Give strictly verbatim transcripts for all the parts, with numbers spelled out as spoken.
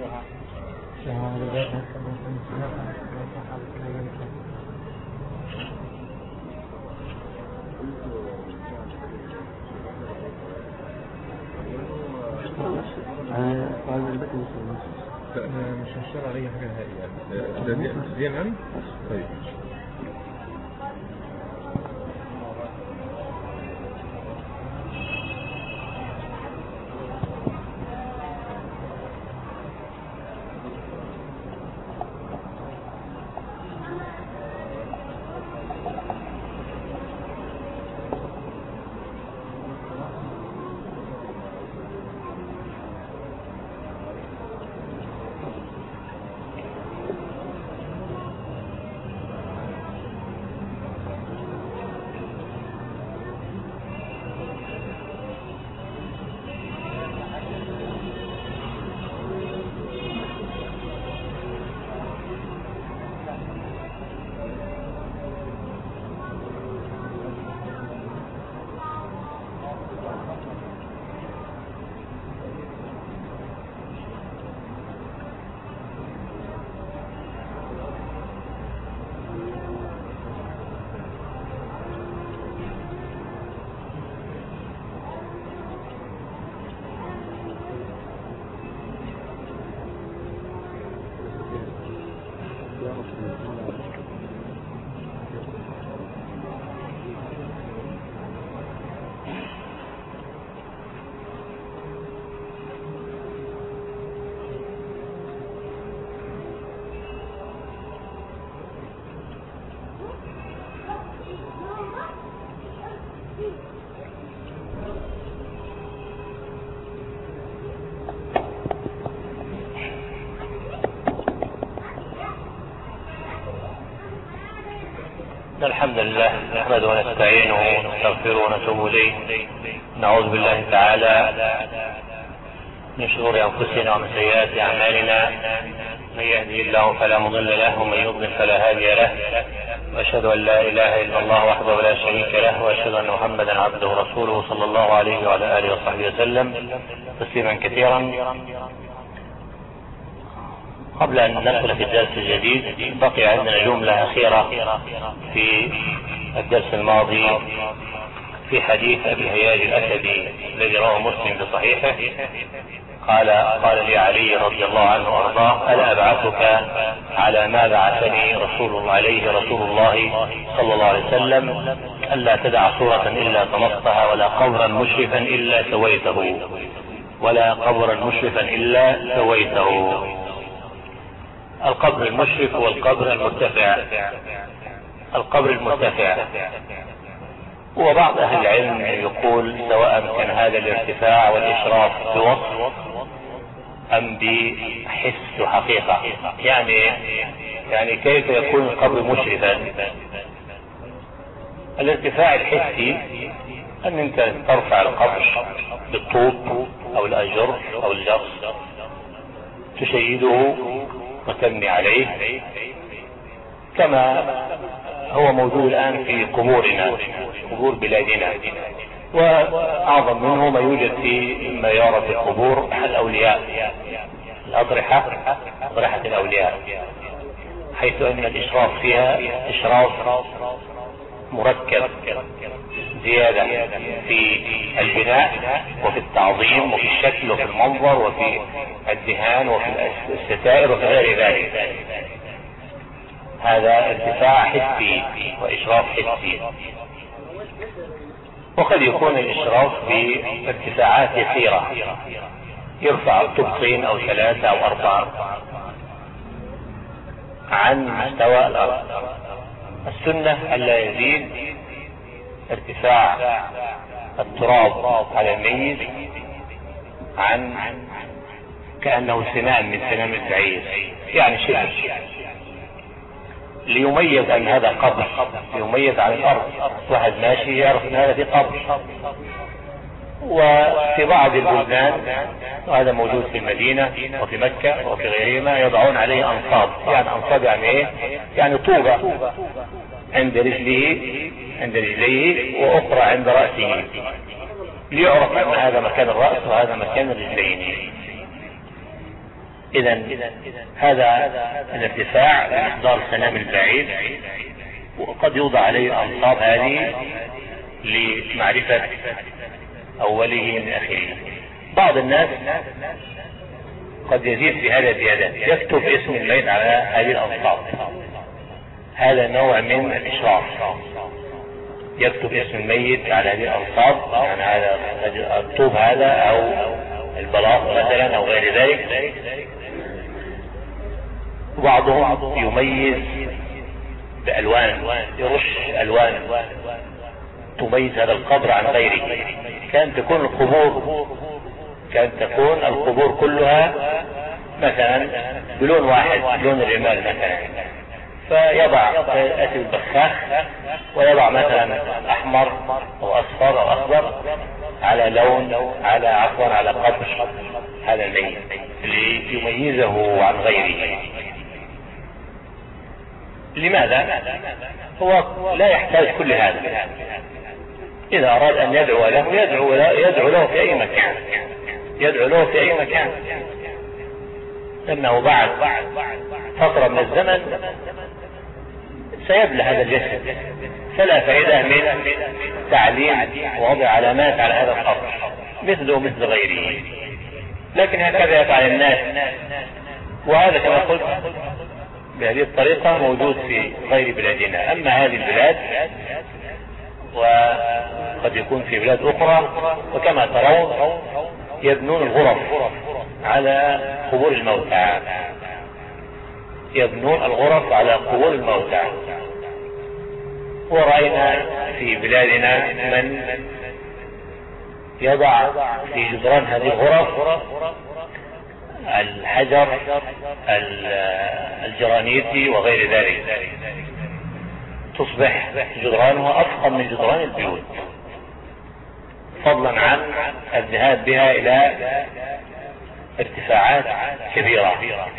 مش هشتغل عليه حاجة نهائية دي يعني. طيب الحمد لله نحمده ونستعينه ونستغفره ونتوب اليه. نعوذ بالله تعالى من شرور انفسنا ومن سيئات اعمالنا، من يهده الله فلا مضل له ومن يضلل فلا هادي له، واشهد ان لا اله الا الله وحده لا شريك له، واشهد ان محمدا عبده ورسوله صلى الله عليه وعلى اله وصحبه وسلم تسليما كثيرا. قبل أن ندخل في الدرس الجديد بقي عندنا جملة أخيرة في الدرس الماضي في حديث أبي هياج الأسدي الذي رواه مسلم بصحيحه. قال قال لي علي رضي الله عنه وأرضاه: ألا أبعثك على ما بعثني رسول الله عليه رسول الله صلى الله عليه وسلم، ألا تدع صورة إلا طمستها ولا قبرا مشرفا إلا سويته ولا قبرا مشرفا إلا سويته. القبر المشرف والقبر المرتفع. القبر المرتفع وبعض أهل العلم يقول سواء كان هذا الارتفاع والإشراف بوصف أم بحس حقيقة. يعني يعني كيف يكون القبر مشرفا؟ الارتفاع الحسي أن أنت ترفع القبر بالطوب أو الأجر أو الجرس، تشيده وتبني عليه كما هو موجود الآن في قبورنا، قبور بلادنا، وأعظم منه ما يوجد في ما يرى في قبور الأولياء، الأضرحة، أضرحة الأولياء، حيث أن الإشراف فيها إشراف مركب زيادة في البناء وفي التعظيم وفي الشكل وفي المنظر وفي الدهان وفي الستائر وفي غير ذلك. هذا ارتفاع حسي وإشراف حسي. وقد يكون الإشراف بارتفاعات يسيرة، يرفع طبقين أو ثلاثة أو أربعة عن مستوى الأرض. السنة ألا يزيد ارتفاع التراب على الميت عن كأنه سنام من سنام البعير، يعني شبه، ليميز أن هذا قبر، ليميز عن الأرض. واحد ماشي يعرف أن هذا في قبر. وفي بعض البلدان، وهذا موجود في المدينة وفي مكة وفي غيرهما، يضعون عليه أنصاب. يعني أنصاب يعني إيه؟ يعني طوبة عند رجله عند رجليه وأخرى عند رأسه، ليعرف أن هذا مكان الرأس وهذا مكان الرجلين. إذا هذا الارتفاع بمقدار السنام البعيد، وقد يوضع عليه الأنصاب هذه لمعرفة أوله من آخره. بعض الناس قد يزيد في هذا زيادات، يكتب اسم الميت على هذه الأنصاب، هذا نوع من الإشراف، يكتب اسم الميت على هذه الأنصاب، يعني هذا الطوب هذا أو البلاط مثلا أو غير ذلك. بعضهم يميز بألوان، يرش ألوان تميز هذا القبر عن غيره. كان تكون القبور كانت تكون القبور كلها مثلا بلون واحد، لون الرمال مثلا، فيضع يأتي البخاخ ويضع مثلا أحمر أو أصفر أو أخضر على لون على عفوا على قبر هذا الميت ليميزه عن غيره. لماذا؟ هو لا يحتاج كل هذا. إذا أراد أن يدعو له يدعو له, يدعو له في أي مكان، يدعو له في أي مكان، لأنه بعد فترة من الزمن سيبلى هذا الجسد، فلا فائدة من تعليم ووضع علامات على هذا القبر مثله مثل غيره. لكن هكذا يفعل الناس، وهذا كما قلت بهذه الطريقة موجود في غير بلادنا. أما هذه البلاد وقد يكون في بلاد أخرى، وكما ترون يبنون الغرف على قبور الموتى، يبنون الغرف على قبور الموتى. ورأينا في بلادنا من يضع في جدران هذه الغرف الحجر الجرانيتي وغير ذلك، تصبح جدرانها أفخم من جدران البيوت، فضلا عن الذهاب بها إلى ارتفاعات كبيرة.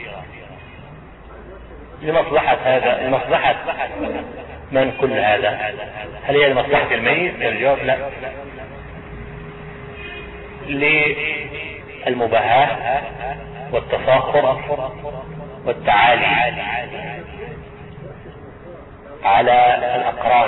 لمصلحة هذا، لمصلحة من كل هذا؟ هل هي لمصلحة الميت؟ الجواب لا، للمباهاة والتفاخر والتعالي على الأقران،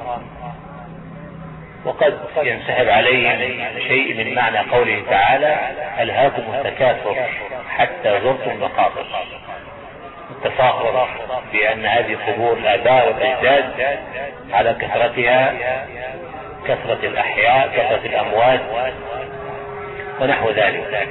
وقد ينسحب عليهم شيء من معنى قوله تعالى: ألهاكم التكاثر حتى زرتم المقابر. التفاخر بأن هذه قبور الآباء والأجداد على كثرتها، كثرة الأحياء، كثرة الأموات ونحو ذلك.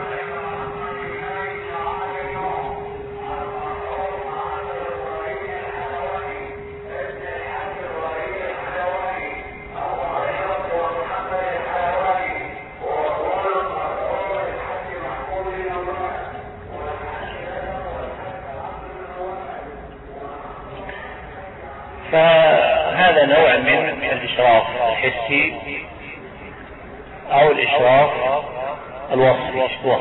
فهذا نوع من الإشراف الحسي أو الإشراف الوصفي،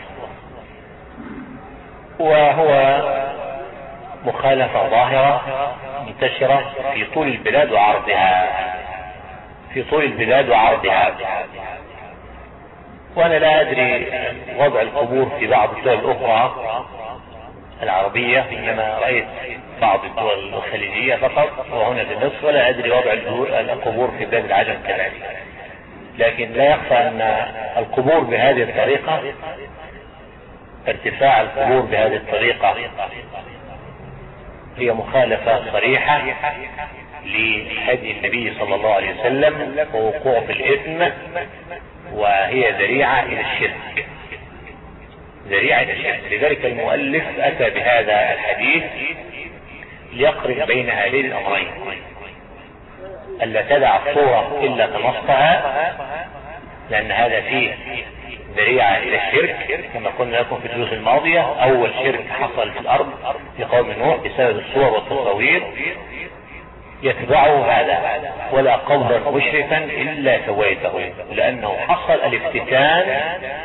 وهو مخالفة ظاهرة منتشرة في طول البلاد وعرضها، في طول البلاد وعرضها. وأنا لا أدري وضع القبور في بعض الدول الأخرى العربية، إنما رأيت بعض الدول الخليجية فقط وهنا في مصر، ولا أدري وضع القبور في بلاد العجم كذلك. لكن لا يخفى أن القبور بهذه الطريقة، ارتفاع القبور بهذه الطريقة، هي مخالفة صريحة لهدي النبي صلى الله عليه وسلم ووقوع في الإثم، وهي ذريعة إلى الشرك، ذريعة إلى الشرك. لذلك المؤلف أتى بهذا الحديث ليقرن بين هذين الأمرين: ألا تدع الصورة إلا تنصها، لأن هذا فيه ذريعة إلى الشرك، كما قلنا لكم في الدروس الماضية. أول شرك حصل في الأرض لقوم نوح بسبب الصور والتصوير، يتبعه هذا: ولا قبرا مشرفا إلا سويته، لأنه حصل الافتتان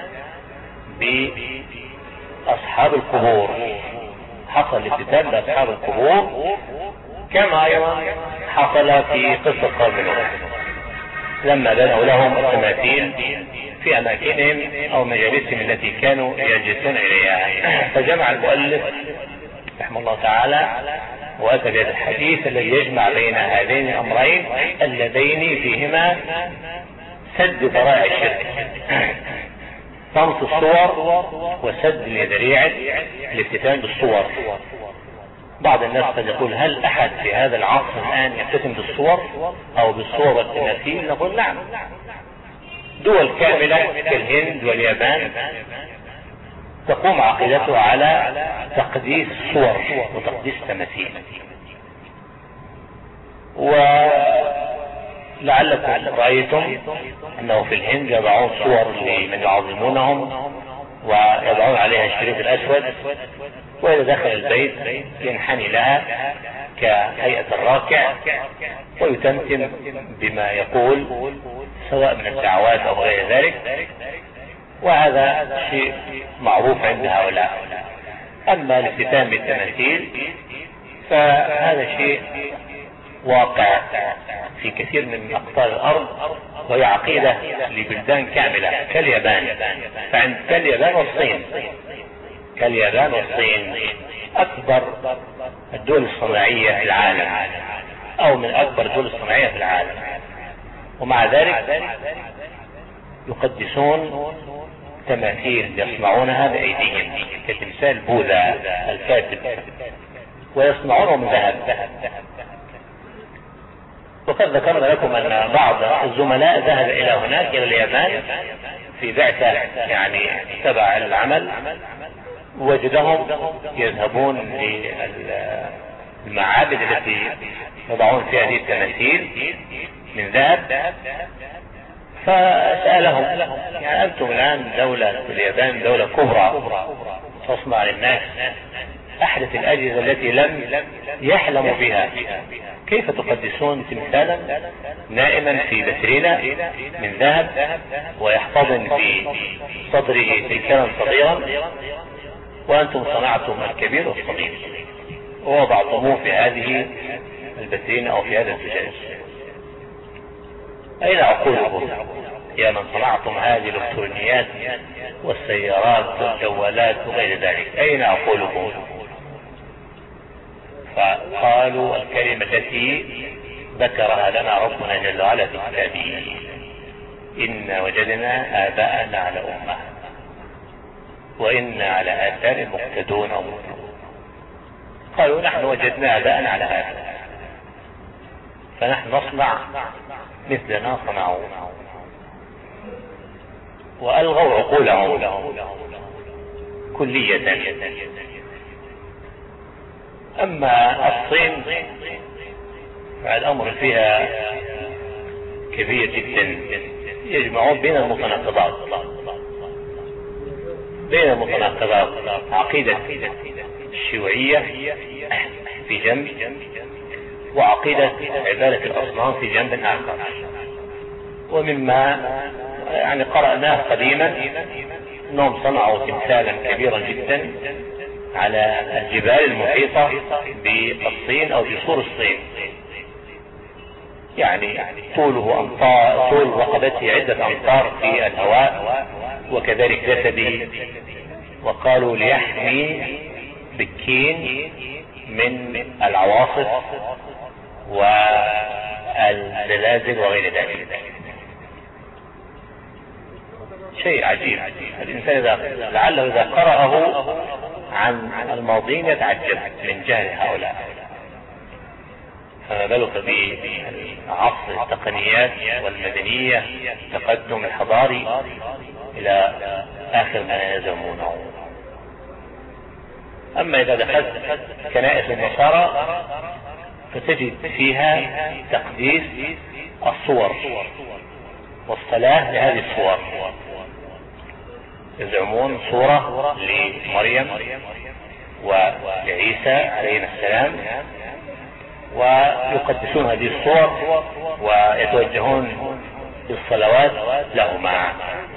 بأصحاب القبور، حصل الافتتان بأصحاب القبور، كما أيضا حصل في قصة قوم نوح لما بنوا لهم التماثيل في أماكنهم أو مجالسهم التي كانوا يجلسون إليها. فجمع المؤلف رحمه الله تعالى وأتى بهذا الحديث الذي يجمع بين هذين الأمرين اللذين فيهما سد ذرائع الشرك، طمس الصور وسد لذريعة الافتتان بالصور. بعض الناس قد يقول هل أحد في هذا العصر الآن يفتتن بالصور أو بالصور والتماثيل؟ نقول نعم، دول كاملة كالهند واليابان تقوم عقيدتها على تقديس الصور وتقديس التماثيل. ولعلكم رأيتم أنه في الهند يضعون صور لمن يعظمونهم ويضعون عليها الشريط الأسود، وإذا دخل البيت ينحني لها كهيئة الراكع ويتمتم بما يقول سواء من الدعوات أو غير ذلك، وهذا شيء معروف عند هؤلاء. أما الافتتان بالتماثيل فهذا شيء واقع في كثير من أقطار الأرض، وهي عقيدة لبلدان كاملة كاليابان. فعند كاليابان والصين كاليابان والصين أكبر الدول الصناعية في العالم أو من أكبر الدول الصناعية في العالم، ومع ذلك يقدسون تماثيل يصنعونها بأيديهم كتمثال بوذا الكاتب، ويصنعونه من ذهب. وقد ذكرنا لكم أن بعض الزملاء ذهب إلى هناك إلى اليابان في بعثة يعني تبع العمل، وجدهم يذهبون للمعابد التي يضعون فيها هذه التماثيل من ذهب، فسألهم يعني أنتم الآن دولة اليابان دولة كبرى تصنع للناس أحدث الأجهزة التي لم يحلموا بها، كيف تقدسون تمثالا نائما في بترينة من ذهب ويحتضن في صدره تمثالا صغيرا، وأنتم صنعتم الكبير والصغير ووضعتموه في هذه البترينة أو في هذا الزجاج؟ أين عقولكم يا من صنعتم هذه الإلكترونيات والسيارات والجوالات وغير ذلك؟ أين عقولكم؟ فقالوا الكلمة التي ذكرها لنا ربنا جل وعلا في كتابه: إن وجدنا آباءنا على أمة وإنا على آثار مقتدون أو مقتدون. قالوا نحن وجدنا آباءنا على هذا، فنحن نصنع مثل ما صنعوا، وألغوا عقولهم كلية. أما الصين فالأمر فيها كبير جدا، يجمعون بين المتناقضات بين المتناقضات عقيدة الشيوعية في جنب، وعقيدة عبادة الأصنام في جنب آخر. ومما يعني قرأناه قديما أنهم صنعوا تمثالا كبيرا جدا على الجبال المحيطة بالصين أو بسور الصين، يعني طوله أمطار، طول رقبته عدة أمتار في الهواء وكذلك جسده، وقالوا ليحمي بكين من العواصف والزلازل وغير ذلك. شيء عجيب. الإنسان إذا لعله إذا قرأه عن الماضين يتعجب من جهل هؤلاء، فما بالك بعصر التقنيات والمدنية التقدم الحضاري إلى آخر ما يزعمونه. أما إذا دخلت كنائس النصارى فتجد فيها تقديس الصور والصلاة لهذه الصور. يزعمون صورة لمريم ولعيسى عليهما السلام، ويقدسون هذه الصور ويتوجهون بالصلوات لهما،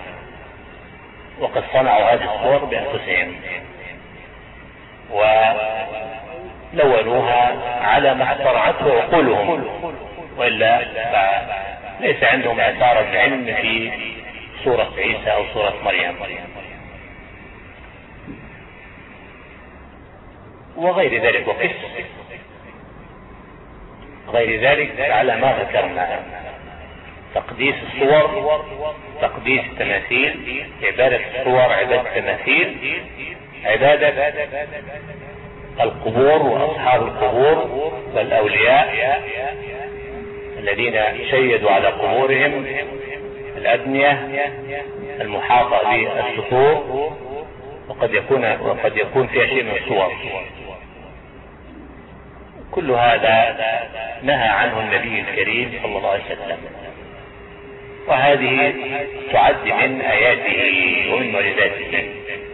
وقد صنعوا هذه الصور بأنفسهم ولونوها على ما اخترعته عقولهم، وإلا ليس عندهم آثار العلم في صورة عيسى أو صورة مريم وغير ذلك. وقس غير ذلك على ما ذكرنا: تقديس الصور، تقديس التماثيل، عبادة الصور، عبادة التماثيل، عبادة القبور وأصحاب القبور والأولياء الذين شيدوا على قبورهم، الأبنية المحاطة بالسطور، وقد يكون وقد يكون فيها شيء من الصور. كل هذا نهى عنه النبي الكريم صلى الله عليه وسلم، وهذه تعد من آياته ومن معجزاته.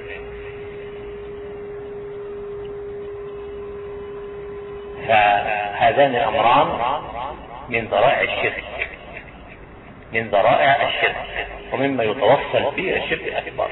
فهذان الأمران من ذرائع الشرك، من ذرائع الشرك ومما يتوصل به الشرك الأكبر.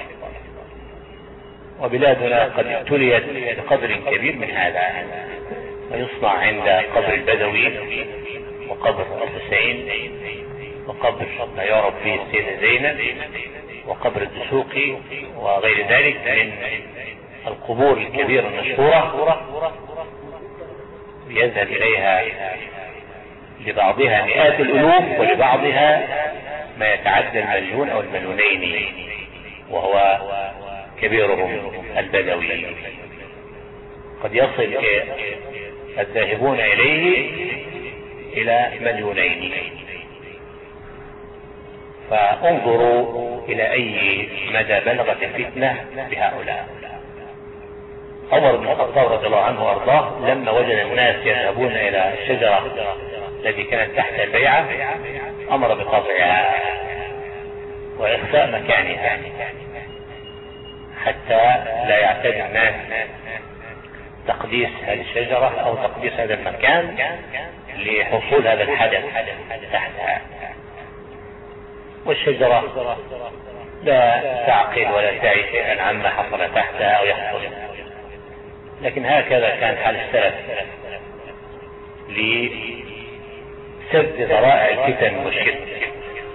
وبلادنا قد ابتليت بقدر كبير من هذا، ويصنع عند قبر البدوي وقبر الحسين وقبر ما يعرف به السيدة زينب وقبر الدسوقي وغير ذلك من القبور الكبيرة المشهورة، يذهب إليها لبعضها مئات الألوف ولبعضها ما يتعدى المليون أو المليونين، وهو كبيرهم البدوي. قد يصل الذاهبون إليه إلى مليونين. فانظروا إلى أي مدى بلغت الفتنة بهؤلاء. عمر بن الخطاب رضي الله عنه وارضاه لما وجد الناس يذهبون إلى الشجرة التي كانت تحت البيعة أمر بقطعها وإخفاء مكانها حتى لا يعتاد الناس تقديس هذه الشجرة أو تقديس هذا المكان لحصول هذا الحدث تحتها. والشجرة لا تعقل ولا تعي شيئا عما حصل تحتها أو يحصل، لكن هكذا كان حال السلف لسد ذرائع الفتن والشرك.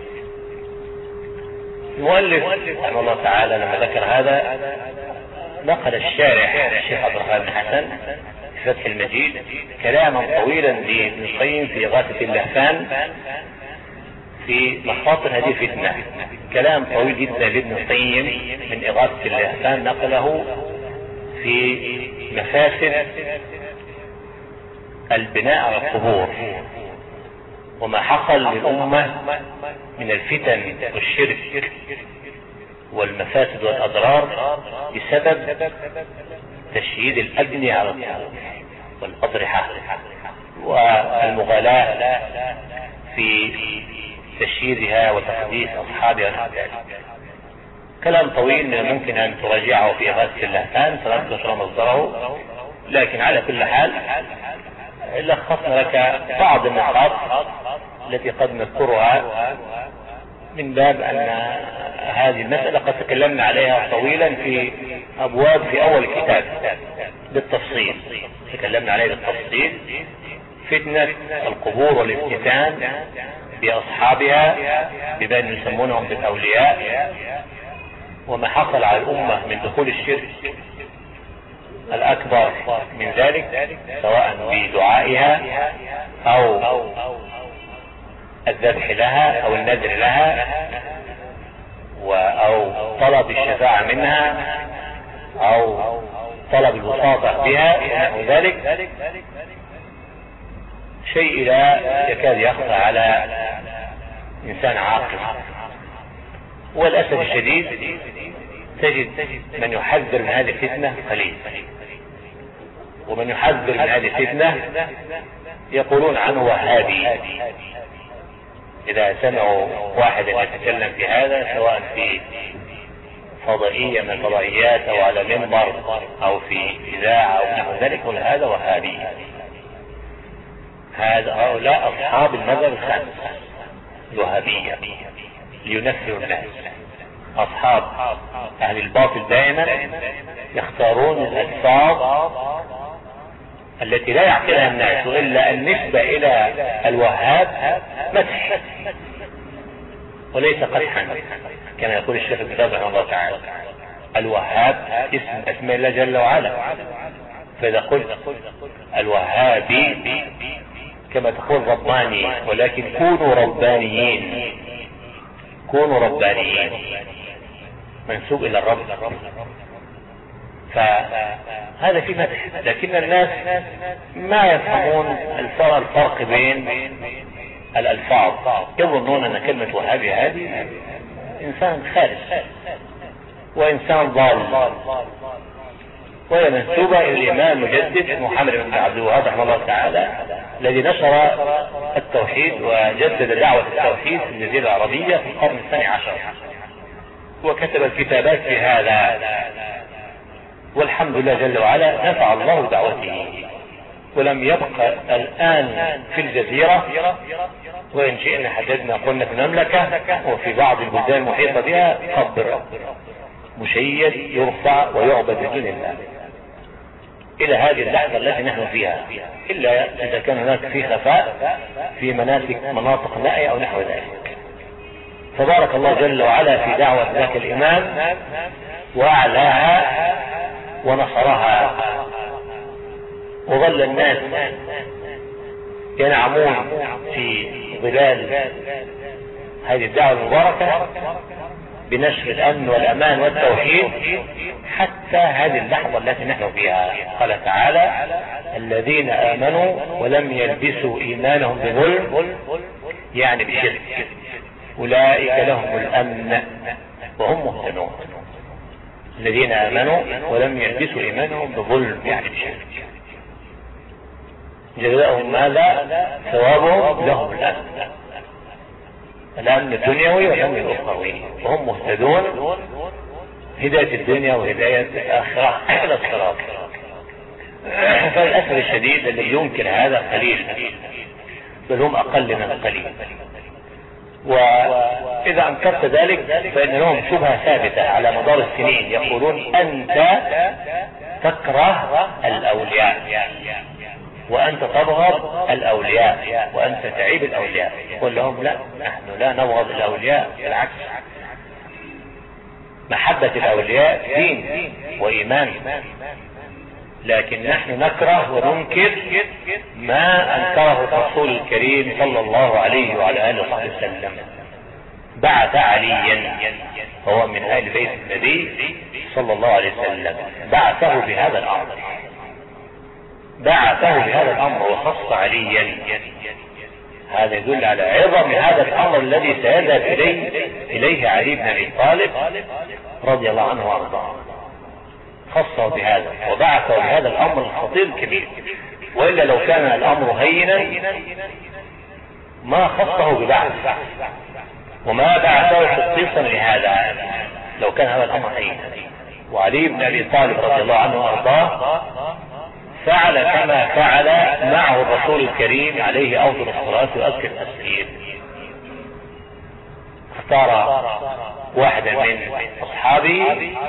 المؤلف رحمه الله تعالى لما ذكر هذا نقل الشارح الشيخ عبد الرحمن بن حسن في فتح المجيد كلاما طويلا لابن القيم في إغاثة اللهفان في مخاطر هذه الفتنة. كلام طويل جدا لابن القيم من إغاثة اللهفان نقله في مفاسد البناء على القبور وما حصل للأمة من الفتن والشرك والمفاسد والأضرار بسبب تشييد الأبنية على القبور والأضرحة والمغالاة في تشييدها وتقديس أصحابها. كلام طويل من الممكن أن تراجعه في إغاثة اللهفان فنذكر مصدره، لكن على كل حال لخصنا لك بعض النقاط التي قد نذكرها من باب أن هذه المسألة قد تكلمنا عليها طويلا في أبواب في أول الكتاب بالتفصيل، تكلمنا عليها بالتفصيل: فتنة القبور والافتتان بأصحابها ببين يسمونهم بالأولياء، وما حصل على الأمة من دخول الشرك الأكبر من ذلك سواء بدعائها أو الذبح لها أو النذر لها أو طلب الشفاعة منها أو طلب الوساطة بها ونحو ذلك، شيء لا يكاد يخفى على إنسان عاقل. والأسف الشديد تجد من يحذر من هذه الفتنة قليل، ومن يحذر من هذه الفتنة يقولون عنه وهابي. إذا سمعوا واحد يتكلم في هذا سواء في فضائية من الفضائيات أو على منبر أو في إذاعة أو نحو ذلك يقول هذا وهابي. هذا هؤلاء أصحاب المذهب الخامس الوهابية لينفروا الناس. أصحاب أهل الباطل دائما يختارون الألفاظ التي لا يعقلها الناس، وإلا النسبة إلى الوهاب مدح، وليس قدحا كما يقول الشيخ ابن باز رحمه الله تعالى. الوهاب اسم اسماء الله جل وعلا، فإذا قلت الوهابي كما تقول رباني، ولكن كونوا ربانيين، كونوا ربانيين منسوب إلى الرب، فهذا في مدح. لكن الناس ما يفهمون الفرق بين الألفاظ، يظنون أن كلمة وهابي هذه إنسان خارج وإنسان ضال، وهي منسوبة إلى الإمام المجدد محمد بن عبد الوهاب رحمه الله تعالى، الذي نشر التوحيد وجدد دعوة التوحيد في الجزيرة العربية في القرن الثاني عشر، وكتب الكتابات في هذا، والحمد لله جل وعلا نفع الله دعوته. ولم يبقى الآن في الجزيرة، وإن شئنا حددنا قلنا في المملكة وفي بعض البلدان المحيطة بها، قبر مشيد يرفع ويعبد بدون الله إلى هذه اللحظة التي نحن فيها، إلا إذا كان هناك في خفاء في مناسك مناطق نائية أو نحو ذلك. فبارك الله جل وعلا في دعوة ذاك الإمام وأعلاها ونصرها، وظل الناس ينعمون في ظلال هذه الدعوة المباركة بنشر الأمن والأمان والتوحيد حتى هذه اللحظة التي نحن فيها. قال تعالى: الذين آمنوا ولم يلبسوا إيمانهم بظلم، يعني بشرك، أولئك لهم الأمن وهم مهتدون. الذين آمنوا ولم يلبسوا إيمانهم بظلم يعني بشرك، جزاؤهم ماذا؟ ثوابهم لهم الأمن، الأمن الدنيوي والأمن الأخروي، وهم مهتدون هداية الدنيا وهداية الآخرة على الصراط. فالأسف الشديد الذي ينكر هذا قليل، بل هم أقل من القليل. وإذا أنكرت ذلك فإن لهم شبهة ثابتة على مدار السنين، يقولون أنت تكره الأولياء وأنت تبغض الأولياء وأنت تعيب الأولياء. قل لهم: لا، نحن لا نبغض الأولياء، بالعكس، محبة الأولياء دين وإيمان، لكن نحن نكره وننكر ما أنكره الرسول الكريم صلى الله عليه وعلى آله وصحبه وسلم. بعث عليا، هو من آل بيت النبي صلى الله عليه وسلم، بعثه بهذا الأمر، بعثه بهذا الأمر وخص عليا. هذا يدل على عظم هذا الأمر الذي سيذهب إليه إليه علي بن أبي طالب رضي الله عنه وارضاه، خصه بهذا وبعثه بهذا الأمر الخطير الكبير. وإلا لو كان الأمر هينا ما خصه ببعث وما بعثه خصيصا لهذا، لو كان هذا الأمر هينا. وعلي بن أبي طالب رضي الله عنه وارضاه فعل كما فعل معه الرسول الكريم عليه أفضل الصلاة وأزكى التسليم. اختار واحدا من أصحابه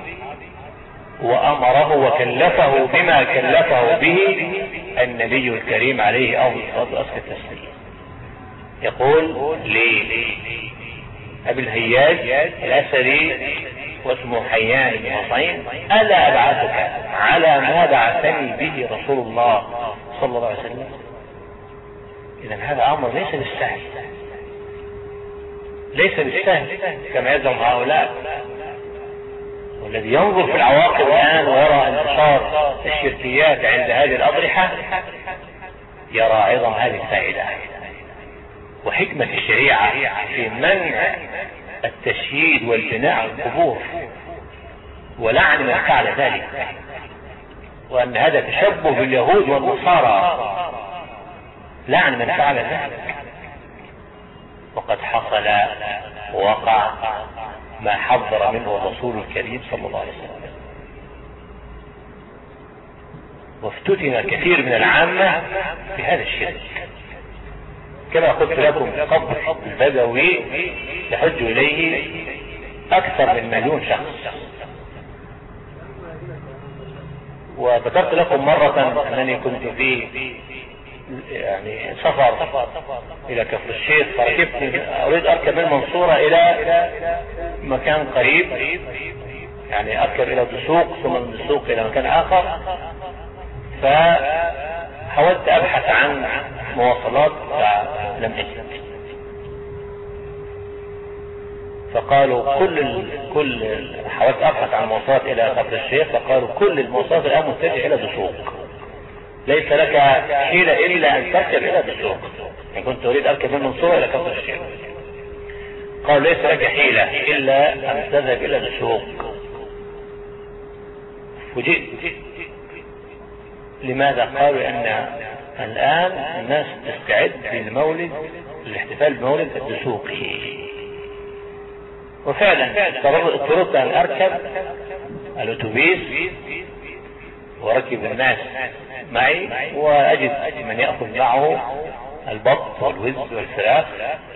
وأمره وكلفه بما كلفه به النبي الكريم عليه أفضل الصلاة وأزكى التسليم. يقول لي أبي الهياج الأسري واسمه حيان بن حصين: ألا أبعثك على ما بعثني به رسول الله صلى الله عليه وسلم؟ إذن هذا أمر ليس بالسهل، ليس بالسهل كما يزعم هؤلاء. والذي ينظر في العواقب الآن ويرى انتشار الشركيات عند هذه الأضرحة يرى عظم هذه الفائدة وحكمة الشريعة في منع التشييد والبناء على القبور ولعن من فعل ذلك، وأن هذا تشبه باليهود والنصارى، لعن من فعل ذلك. وقد حصل ووقع ما حذر منه الرسول الكريم صلى الله عليه وسلم، وافتتن كثير من العامة بهذا الشرك. كما قلت لكم قبل البدوي يحج إليه أكثر من مليون شخص. وذكرت لكم مرة أنني كنت في يعني سفر الى كفر الشيخ، فركبت اريد اركب من المنصورة الى مكان قريب، يعني اركب الى دسوق ثم من دسوق الى مكان اخر، فحاولت ابحث عن مواصلات فلم اجد. فقالوا كل ال... كل ال... حاولت ابحث عن مواصلات الى كفر الشيخ، فقالوا كل المواصلات الان متجهه الى دسوق، ليس لك حيلة الا ان تركب الى دسوق. يعني كنت اريد اركب من المنصورة الى كفر الشيخ، قالوا ليس لك حيلة الا ان تذهب الى دسوق. فوجئت. لماذا؟ قالوا ان الان الناس تستعد للمولد، الاحتفال بمولد الدسوقي. وفعلا اضطررت ان اركب الاتوبيس وركب الناس معي، واجد من يأخذ معه البط والوز والفراخ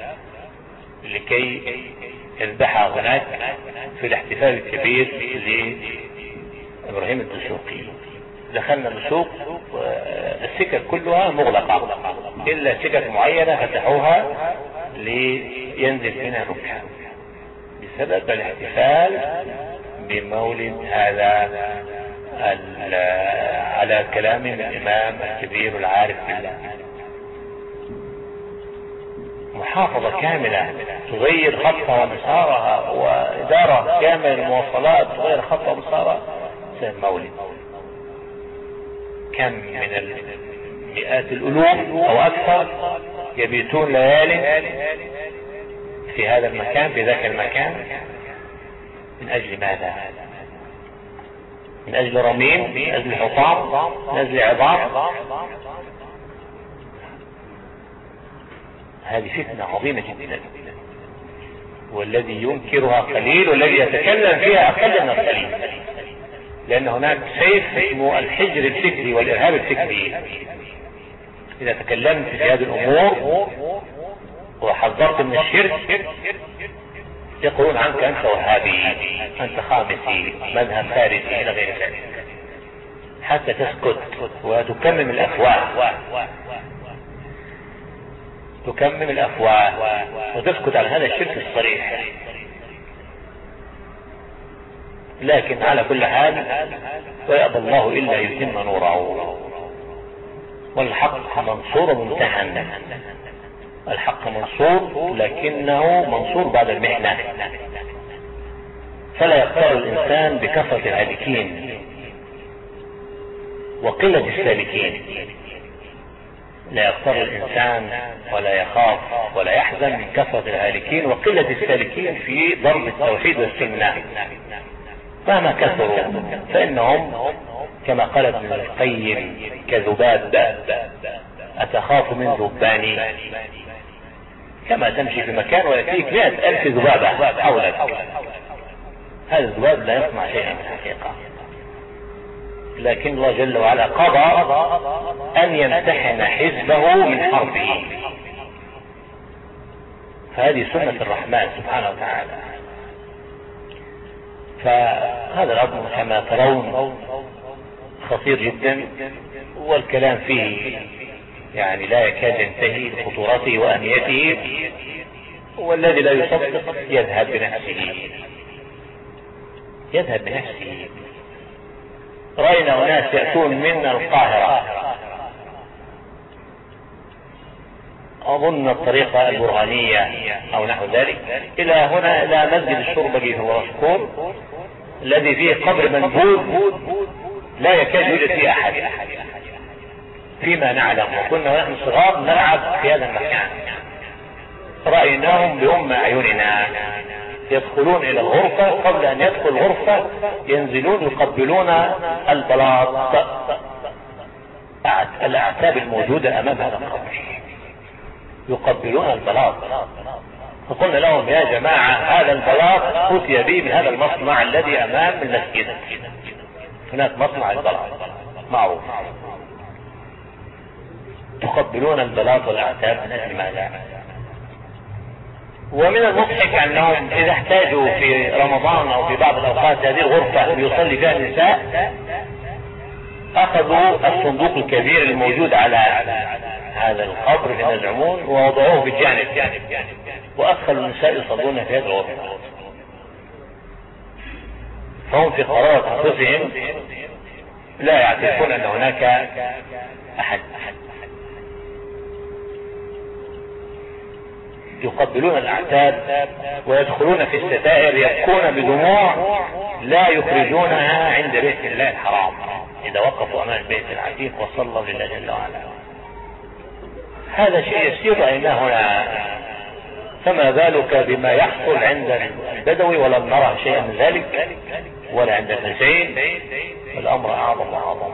لكي يذبحها هناك في الاحتفال الكبير لإبراهيم الدسوقي. دخلنا السوق، السكك كلها مغلقة إلا سكك معينة فتحوها لينزل منها ركعة بسبب الاحتفال بمولد هذا على كلام الإمام الكبير العارف بالله. محافظة كاملة تغير خطها ومسارها، وإدارة كاملة للمواصلات تغير خطها ومسارها بسبب المولد. كم من مئات الألوف أو أكثر يبيتون ليالي في هذا المكان، في ذاك المكان، من أجل ماذا؟ من أجل رميم، من أجل حطام، من أجل عظام. هذه فتنة عظيمة جدا، والذي ينكرها قليل والذي يتكلم فيها أقل من القليل، لأن هناك سيف اسمه الحجر الفكري والإرهاب الفكري. إذا تكلمت في هذه الأمور وحذرت من الشرك يقولون عنك أنت وهابي، أنت خامسي، مذهب فارسي إلى غير ذلك، حتى تسكت وتكمم الأفواه، تكمم الأفواه وتسكت على هذا الشرك الصريح. لكن على كل حال ويأبى الله إلا يتم نوره، والحق منصور ممتحن. الحق منصور لكنه منصور بعد المحنة، فلا يختار الإنسان بكثرة الهالكين وقلة السالكين. لا يختار الإنسان ولا يخاف ولا يحزن من كثرة الهالكين وقلة السالكين في ضرب التوحيد والسنة مهما كثروا، فإنهم كما قال ابن القيم كذباب أتخاف من ذباني، كما تمشي في مكان ويأتيك مئة ألف ذبابة حولك، هذا الذباب لا يصنع شيئا في الحقيقة. لكن الله جل وعلا قضى أن يمتحن حزبه من حربه، فهذه سنة الرحمن سبحانه وتعالى. فهذا الأمر كما ترون خطير جدا، والكلام فيه يعني لا يكاد ينتهي بخطورته وأهميته، والذي لا يصدق يذهب بنفسه يذهب بنفسه. رأينا أناس يأتون من القاهرة، أظن الطريقة البرهانية أو نحو ذلك، إلى هنا إلى مسجد الشربجي في ورسكور الذي فيه قبر منبوذ لا يكاد يوجد فيه أحد فيما نعلم، وكنا ونحن صغار نلعب في هذا المكان. رأيناهم بأم أعيننا يدخلون إلى الغرفة، قبل أن يدخل الغرفة ينزلون يقبلون البلاط، الأعتاب الموجودة أمام هذا القبر، يقبلون البلاط. فقلنا لهم يا جماعة هذا البلاط أتي به من هذا المصنع الذي أمام المسجد، هناك مصنع البلاط معروف، تقبلون البلاط والأعتاب من أجل ماذا؟ ومن المضحك أنهم إذا احتاجوا في رمضان أو في بعض الأوقات هذه الغرفة ليصلي فيها النساء، أخذوا الصندوق الكبير الموجود على هذا القبر من العمون ووضعوه بالجانب، وأدخلوا النساء يصلون في هذا الوقت، فهم في قرارة أنفسهم لا يعترفون أن هناك أحد. يقبلون الأعتاب ويدخلون في الستائر يبكون بدموع لا يخرجونها عند بيت الله الحرام إذا وقفوا أمام البيت العتيق وصلوا لله جل وعلا. هذا شيء يسير رأيناه هنا، فما بالك بما يحصل عند البدوي؟ ولم نرى شيئا من ذلك ولا عند الحسين، الأمر أعظم وأعظم،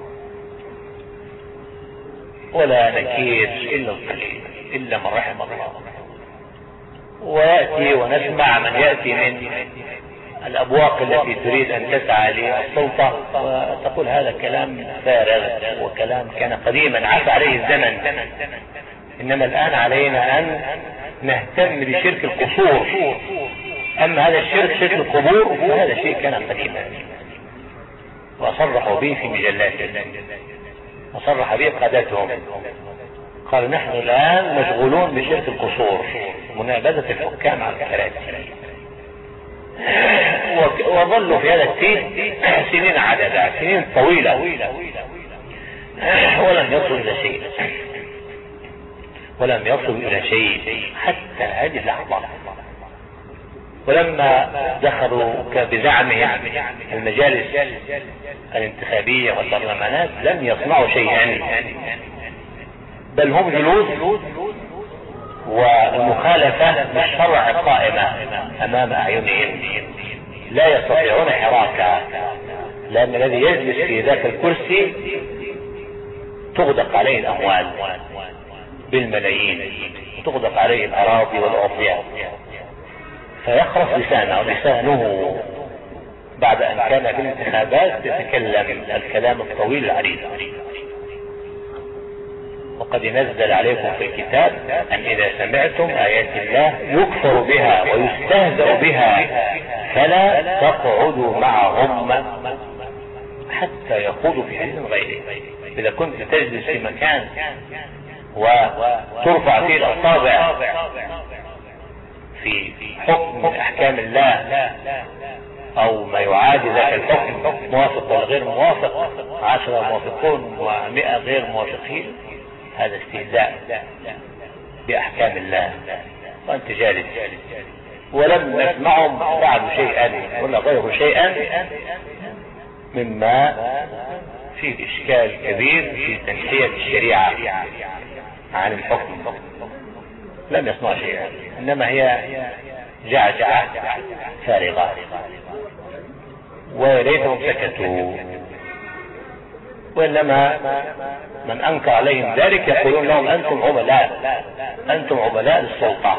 ولا نكير إلا القليل إلا من رحم الله. ويأتي ونسمع من يأتي من الأبواق التي تريد أن تسعى للسلطة وتقول هذا كلام فارغ وكلام كان قديما عفى عليه الزمن، إنما الآن علينا أن نهتم بشرك القصور، أما هذا الشرك شرك القبور فهذا شيء كان قديما، وصرحوا به في مجلات وصرح به قادتهم، قالوا نحن الآن مشغولون بشرك القصور، منابذة الحكام على الكراسي، وظلوا في هذا التين سنين عددا، سنين طويلة، ولم يصل إلى شيء ولم يصل إلى شيء حتى هذه اللحظة. ولما دخلوا بزعمهم المجالس الانتخابية والبرلمانات لم يصنعوا شيئا، بل هم جلوس والمخالفة بالشرع قائمة أمام أعينهم، لا يستطيعون حراكة، لأن الذي يجلس في ذاك الكرسي تغدق عليه الأموال بالملايين، تغدق عليه الأراضي والأرضيات، فيخرف لسانه لسانه بعد أن كان في الانتخابات يتكلم الكلام الطويل العريض. وقد ينزل عليكم في الكتاب أن إذا سمعتم آيات الله يكفر بها ويستهزأ بها فلا تقعدوا معهم حتى يخوضوا في حديث غيره. إذا كنت تجلس في مكان وترفع فيه الأصابع في حكم من أحكام الله أو ما يعادي ذاك الحكم موافق ولا غير موافق، عشرة موافقون ومئة غير موافقين، هذا استهزاء بأحكام الله وأنت جالس. ولم نسمعهم بعد شيئا ولا غير شيئا مما فيه إشكال كبير في تنحية الشريعة عن الحكم، لم يسمع شيئا، إنما هي جعجعة فارغة، وليتهم سكتوا. وإنما من أنكر عليهم ذلك يقولون لهم أنتم عملاء، أنتم عملاء للسلطة،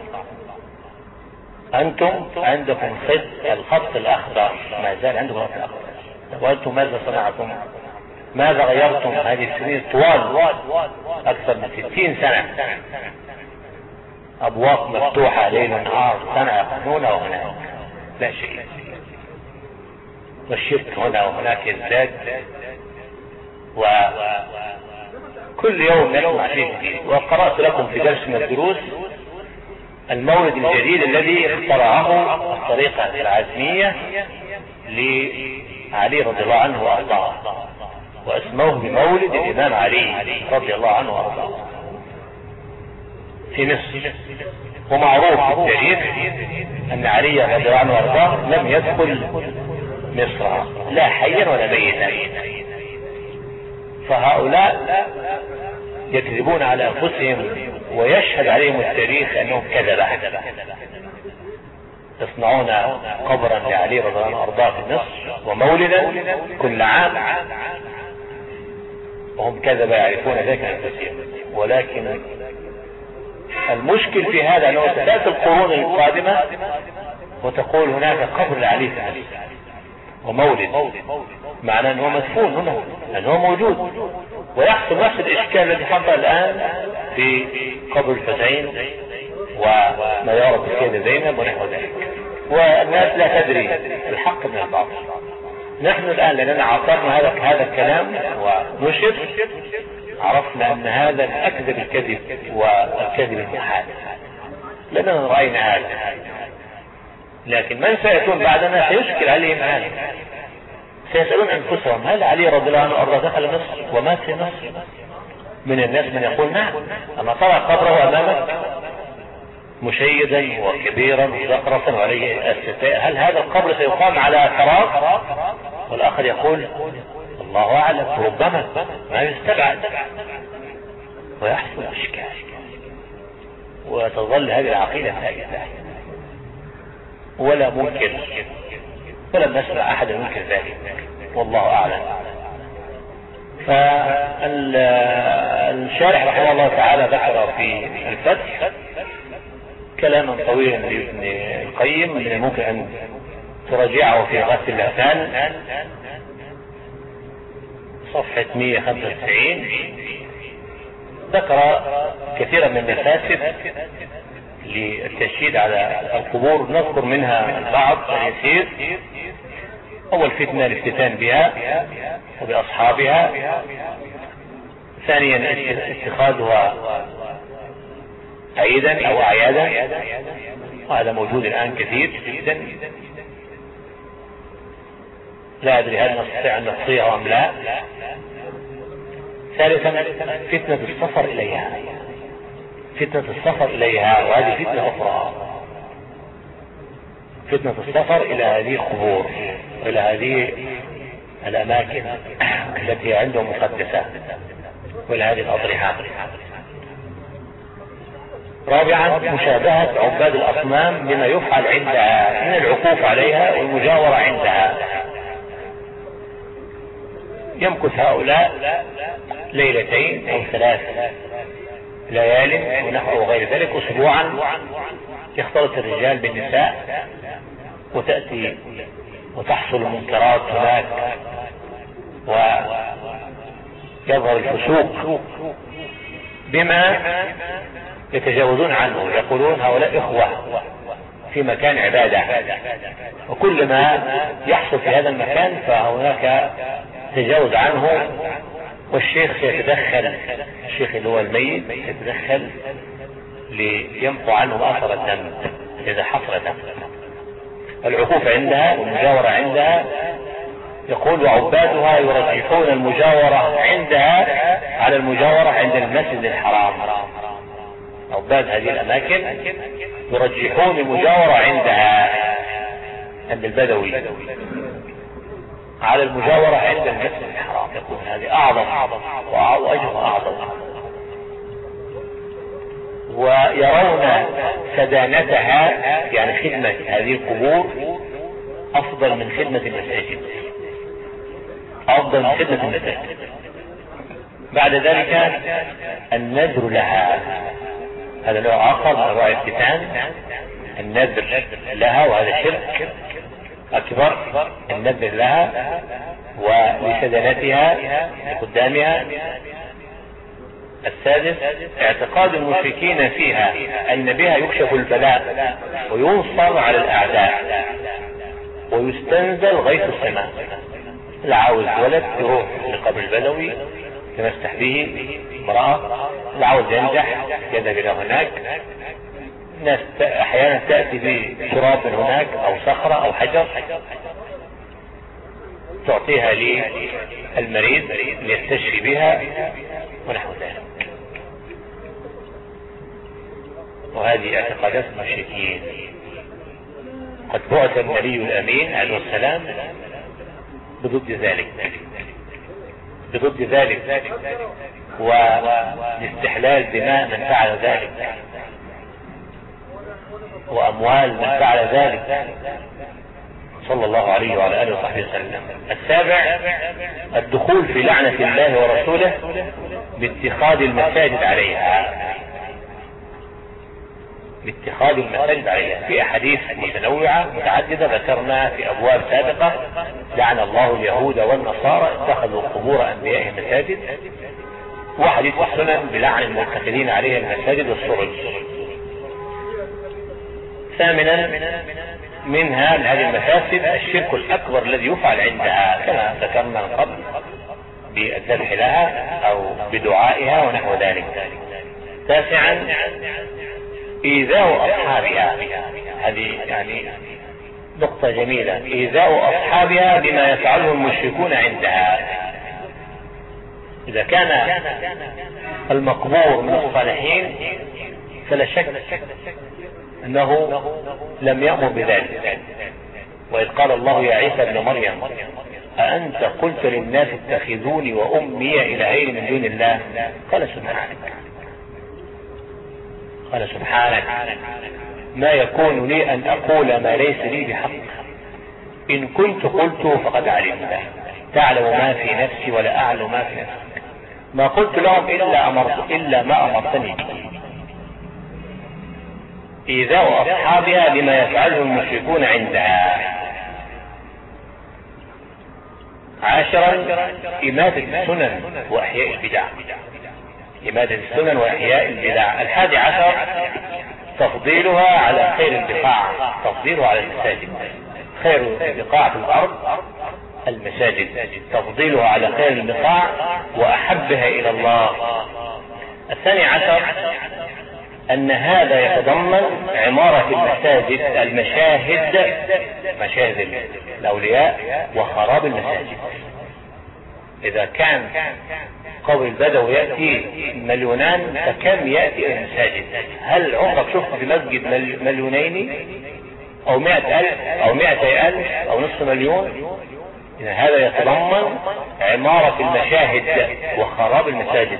أنتم عندكم خط الخط الأخضر، ما زال عندكم الخط الأخضر، وأنتم ماذا صنعتم؟ ماذا غيرتم هذه السنين الطوال؟ أكثر من ستين سنة أبواب مفتوحة ليل نهار، سنة يقنون وهناك لا شيء، والشرك هنا وهناك يزداد، وكل يوم نسمع شيء جديد. وقرأت لكم في درس من الدروس المولد الجديد الذي اخترعه الطريقة العزمية لعلي رضي الله عنه وأرضاه، واسموه بمولد الإمام علي رضي الله عنه وأرضاه في مصر. ومعروف في التاريخ أن علي رضي الله عنه وأرضاه لم يدخل مصر لا حيا ولا ميتا، فهؤلاء يكذبون على أنفسهم ويشهد عليهم التاريخ أنهم كذبة، يصنعون قبرا لعلي رضي الله عنه وأرضاه في مصر ومولدا كل عام، وهم كذبة يعرفون ذلك أنفسهم. ولكن المشكل في هذا أنه تأتي القرون القادمة وتقول هناك قبر لعلي في مصر ومولد، معناه أنه مدفون هنا، أنه موجود، ويحصل نفس الإشكال الذي حصل الآن في قبر الحسين وما يعرف بالسيدة زينب ونحو ذلك، والناس لا تدري الحق من الباطل. نحن الآن لأننا عاصرنا هذا هذا الكلام ونشر، عرفنا أن هذا من أكذب الكذب والكذب المحال، لأننا رأينا هذا. لكن من سيكون بعدنا سيشكل عليهم هذا، سيسألون أنفسهم هل علي رضي الله عنه أرضى دخل مصر ومات في مصر؟ من الناس من يقول نعم، أما ترى قبره أمامك مشيدا وكبيرا مزخرفا وعليه الستاء، هل هذا القبر سيقام على فراغ؟ والآخر يقول الله أعلم، ربما ما يستبعد، ويحصل إشكال وتظل هذه العقيدة ثابتة ولا منكر، ولم نسمع أحد منكر ذلك، والله أعلم. فالشارح رحمه الله تعالى ذكر في الفتح كلاما طويلا لابن القيم من الممكن أن تراجعه في غث اللسان صفحة مئة وخمسة وتسعين. ذكر كثيرا من المفاسد للتشديد على القبور، نذكر منها البعض اليسير. أول فتنة الافتتان بها وبأصحابها، ثانيا اتخاذها عيدا أو أعيادا، وهذا موجود الآن كثير جدا، لا أدري هل نستطيع أن نحصيها أم لا. ثالثا فتنة السفر إليها، فتنة السفر إليها، وهذه فتنة أخرى، فتنة السفر إلى هذه القبور وإلى هذه الأماكن التي عندهم مقدسة وإلى هذه الأضرحة. رابعا مشابهة عباد الأصنام بما يفعل عندها من العكوف عليها والمجاورة عندها. يمكث هؤلاء ليلتين أو ثلاث ليال ونحو غير ذلك، أسبوعا يختلط الرجال بالنساء وتأتي وتحصل المنكرات هناك ويظهر الفسوق بما يتجاوزون عنه. يقولون هؤلاء إخوة في مكان عبادة، وكل ما يحصل في هذا المكان فهناك تجاوز عنه، والشيخ يتدخل، الشيخ اللي هو الميت يتدخل ليمحو عنه أثر الدم إذا حصل دم. العكوف عندها والمجاورة عندها، يقول وعبادها يرجحون المجاورة عندها على المجاورة عند المسجد الحرام. عباد هذه الأماكن يرجحون المجاورة عندها عند البدوي على المجاورة عند المسجد الحرام، يقول هذه أعظم وأجر أعظم، ويرون سدانتها يعني خدمة هذه القبور أفضل من خدمة المساجد، أفضل من خدمة المساجد. بعد ذلك النذر لها، هذا نوع آخر من أنواع الافتتان، النذر لها، وهذا شرك أكبر. النذر لها ولسدنتها لقدامها. السادس اعتقاد المشركين فيها أن بها يكشف البلاء وينصر على الأعداء ويستنزل غيث السماء. اللي عاوز ولد يروح لقبر البدوي تمسح به امرأة، اللي عاوز ينجح يذهب إلى هناك. الناس أحيانا تأتي بشراب من هناك أو صخرة أو حجر تعطيها للمريض ليستشفي بها ونحو ذلك. وهذه اعتقادات المشركين. قد بعث النبي الأمين عليه السلام بضد ذلك بضد ذلك واستحلال دماء من فعل ذلك وأموال من فعل ذلك صلى الله عليه وعلى آله وصحبه وسلم. السابع الدخول في لعنة الله ورسوله باتخاذ المساجد عليها باتخاذ المساجد عليها في أحاديث متنوعة متعددة ذكرنا في أبواب سابقة. لعن الله اليهود والنصارى اتخذوا قبور أنبيائهم مساجد، وحديث السنن بلعن المتخذين عليها المساجد والسرج. ثامنا منها من هذه المفاسد الشرك الأكبر الذي يفعل عندها كما ذكرنا من قبل، بالذبح لها أو بدعائها ونحو ذلك. تاسعا إيذاء أصحابها، هذه يعني نقطة جميلة، إيذاء أصحابها بما يفعله المشركون عندها. إذا كان المقبور من الصالحين فلا شك أنه لم يأمر بذلك. وإذ قال الله يا عيسى ابن مريم أأنت قلت للناس اتخذوني وأمي إلهين من دون الله؟ قال سبحانك قال سبحانك ما يكون لي أن أقول ما ليس لي بحق، إن كنت قلته فقد علمته، تعلم ما في نفسي ولا أعلم ما في نفسك، ما قلت لهم إلا, أمرت إلا ما أمرتني به. إيذاء أصحابها بما يفعله المشركون عندها. عاشرا إماتة السنن وإحياء البدع، إماتة السنن وإحياء البدع. الحادي عشر تفضيلها على خير البقاع، تفضيلها على المساجد، خير البقاع في الأرض المساجد، تفضيلها على خير البقاع وأحبها إلى الله. الثاني عشر أن هذا يتضمن عمارة المساجد، المشاهد، مشاهد الأولياء وخراب المساجد. إذا كان قول البدو يأتي مليونان فكم يأتي المساجد؟ هل عمرك شفت في مسجد مليونين أو مئة ألف أو مئتي ألف أو نصف مليون؟ إذا هذا يتضمن عمارة المشاهد وخراب المساجد.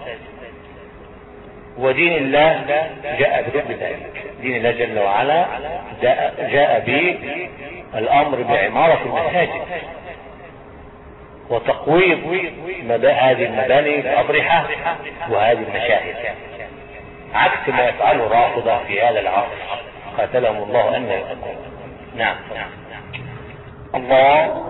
ودين الله جاء بضد ذلك، دين الله جل وعلا جاء بالأمر بعمارة المساجد وتقويض هذه المباني الأضرحة وهذه المشاهد، عكس ما يفعله الرافضة في هذا العصر قاتلهم الله أن يفعلون. نعم الله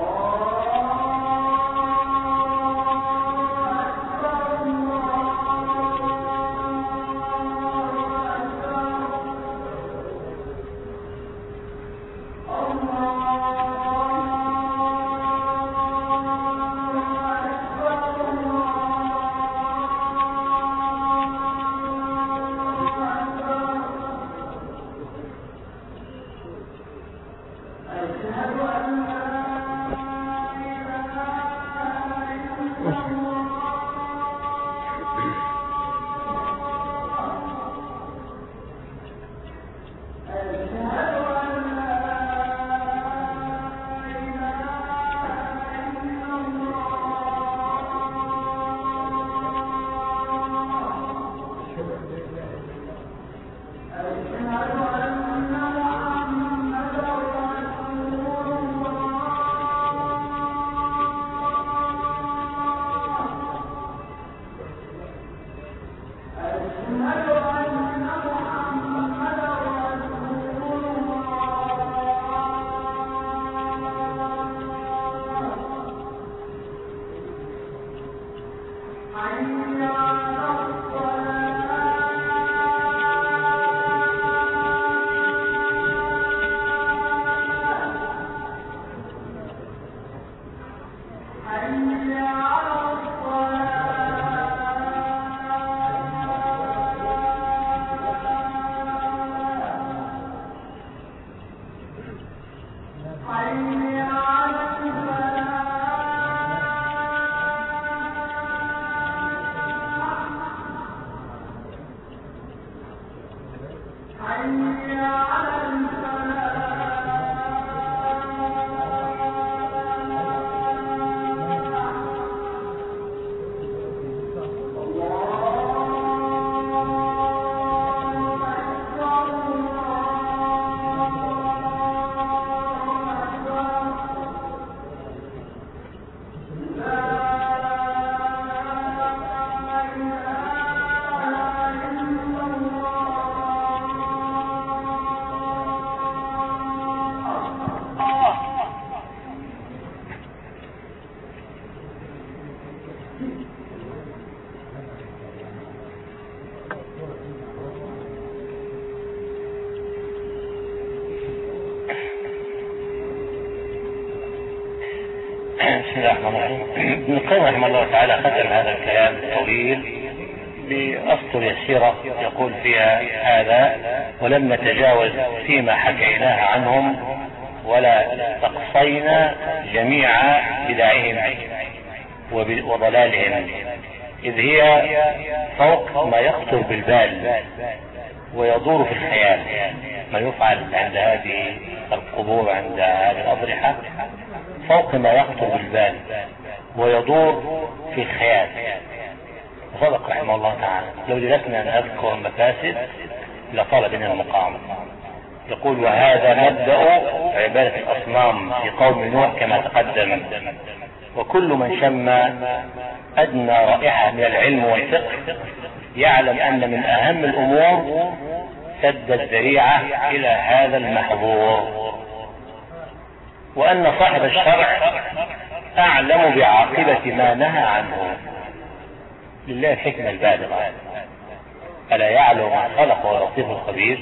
بسم الله الرحمن الرحيم. ابن القيم رحمه الله تعالى ختم هذا الكلام الطويل بأسطر يسيرة يقول فيها هذا: ولم نتجاوز فيما حكيناه عنهم ولا تقصينا جميع بدعهم وضلالهم، إذ هي فوق ما يخطر بالبال ويدور في الخيال. ما يفعل عند هذه القبور عند هذه الأضرحة فوق ما يخطر بالبال ويدور في الخيال. وصدق رحمه الله تعالى: لو جلسنا نذكر المفاسد لطال بنا المقام. يقول: وهذا مبدأ عبادة الأصنام في قوم نوح كما تقدم. وكل من شم أدنى رائحة من العلم والفقه يعلم أن من أهم الأمور سد الذريعة إلى هذا المحظور، وأن صاحب الشرع أعلم بعاقبة ما نهى عنه. لله الحكمة البالغة، ألا يعلم ما خلق ولطيف الخبير.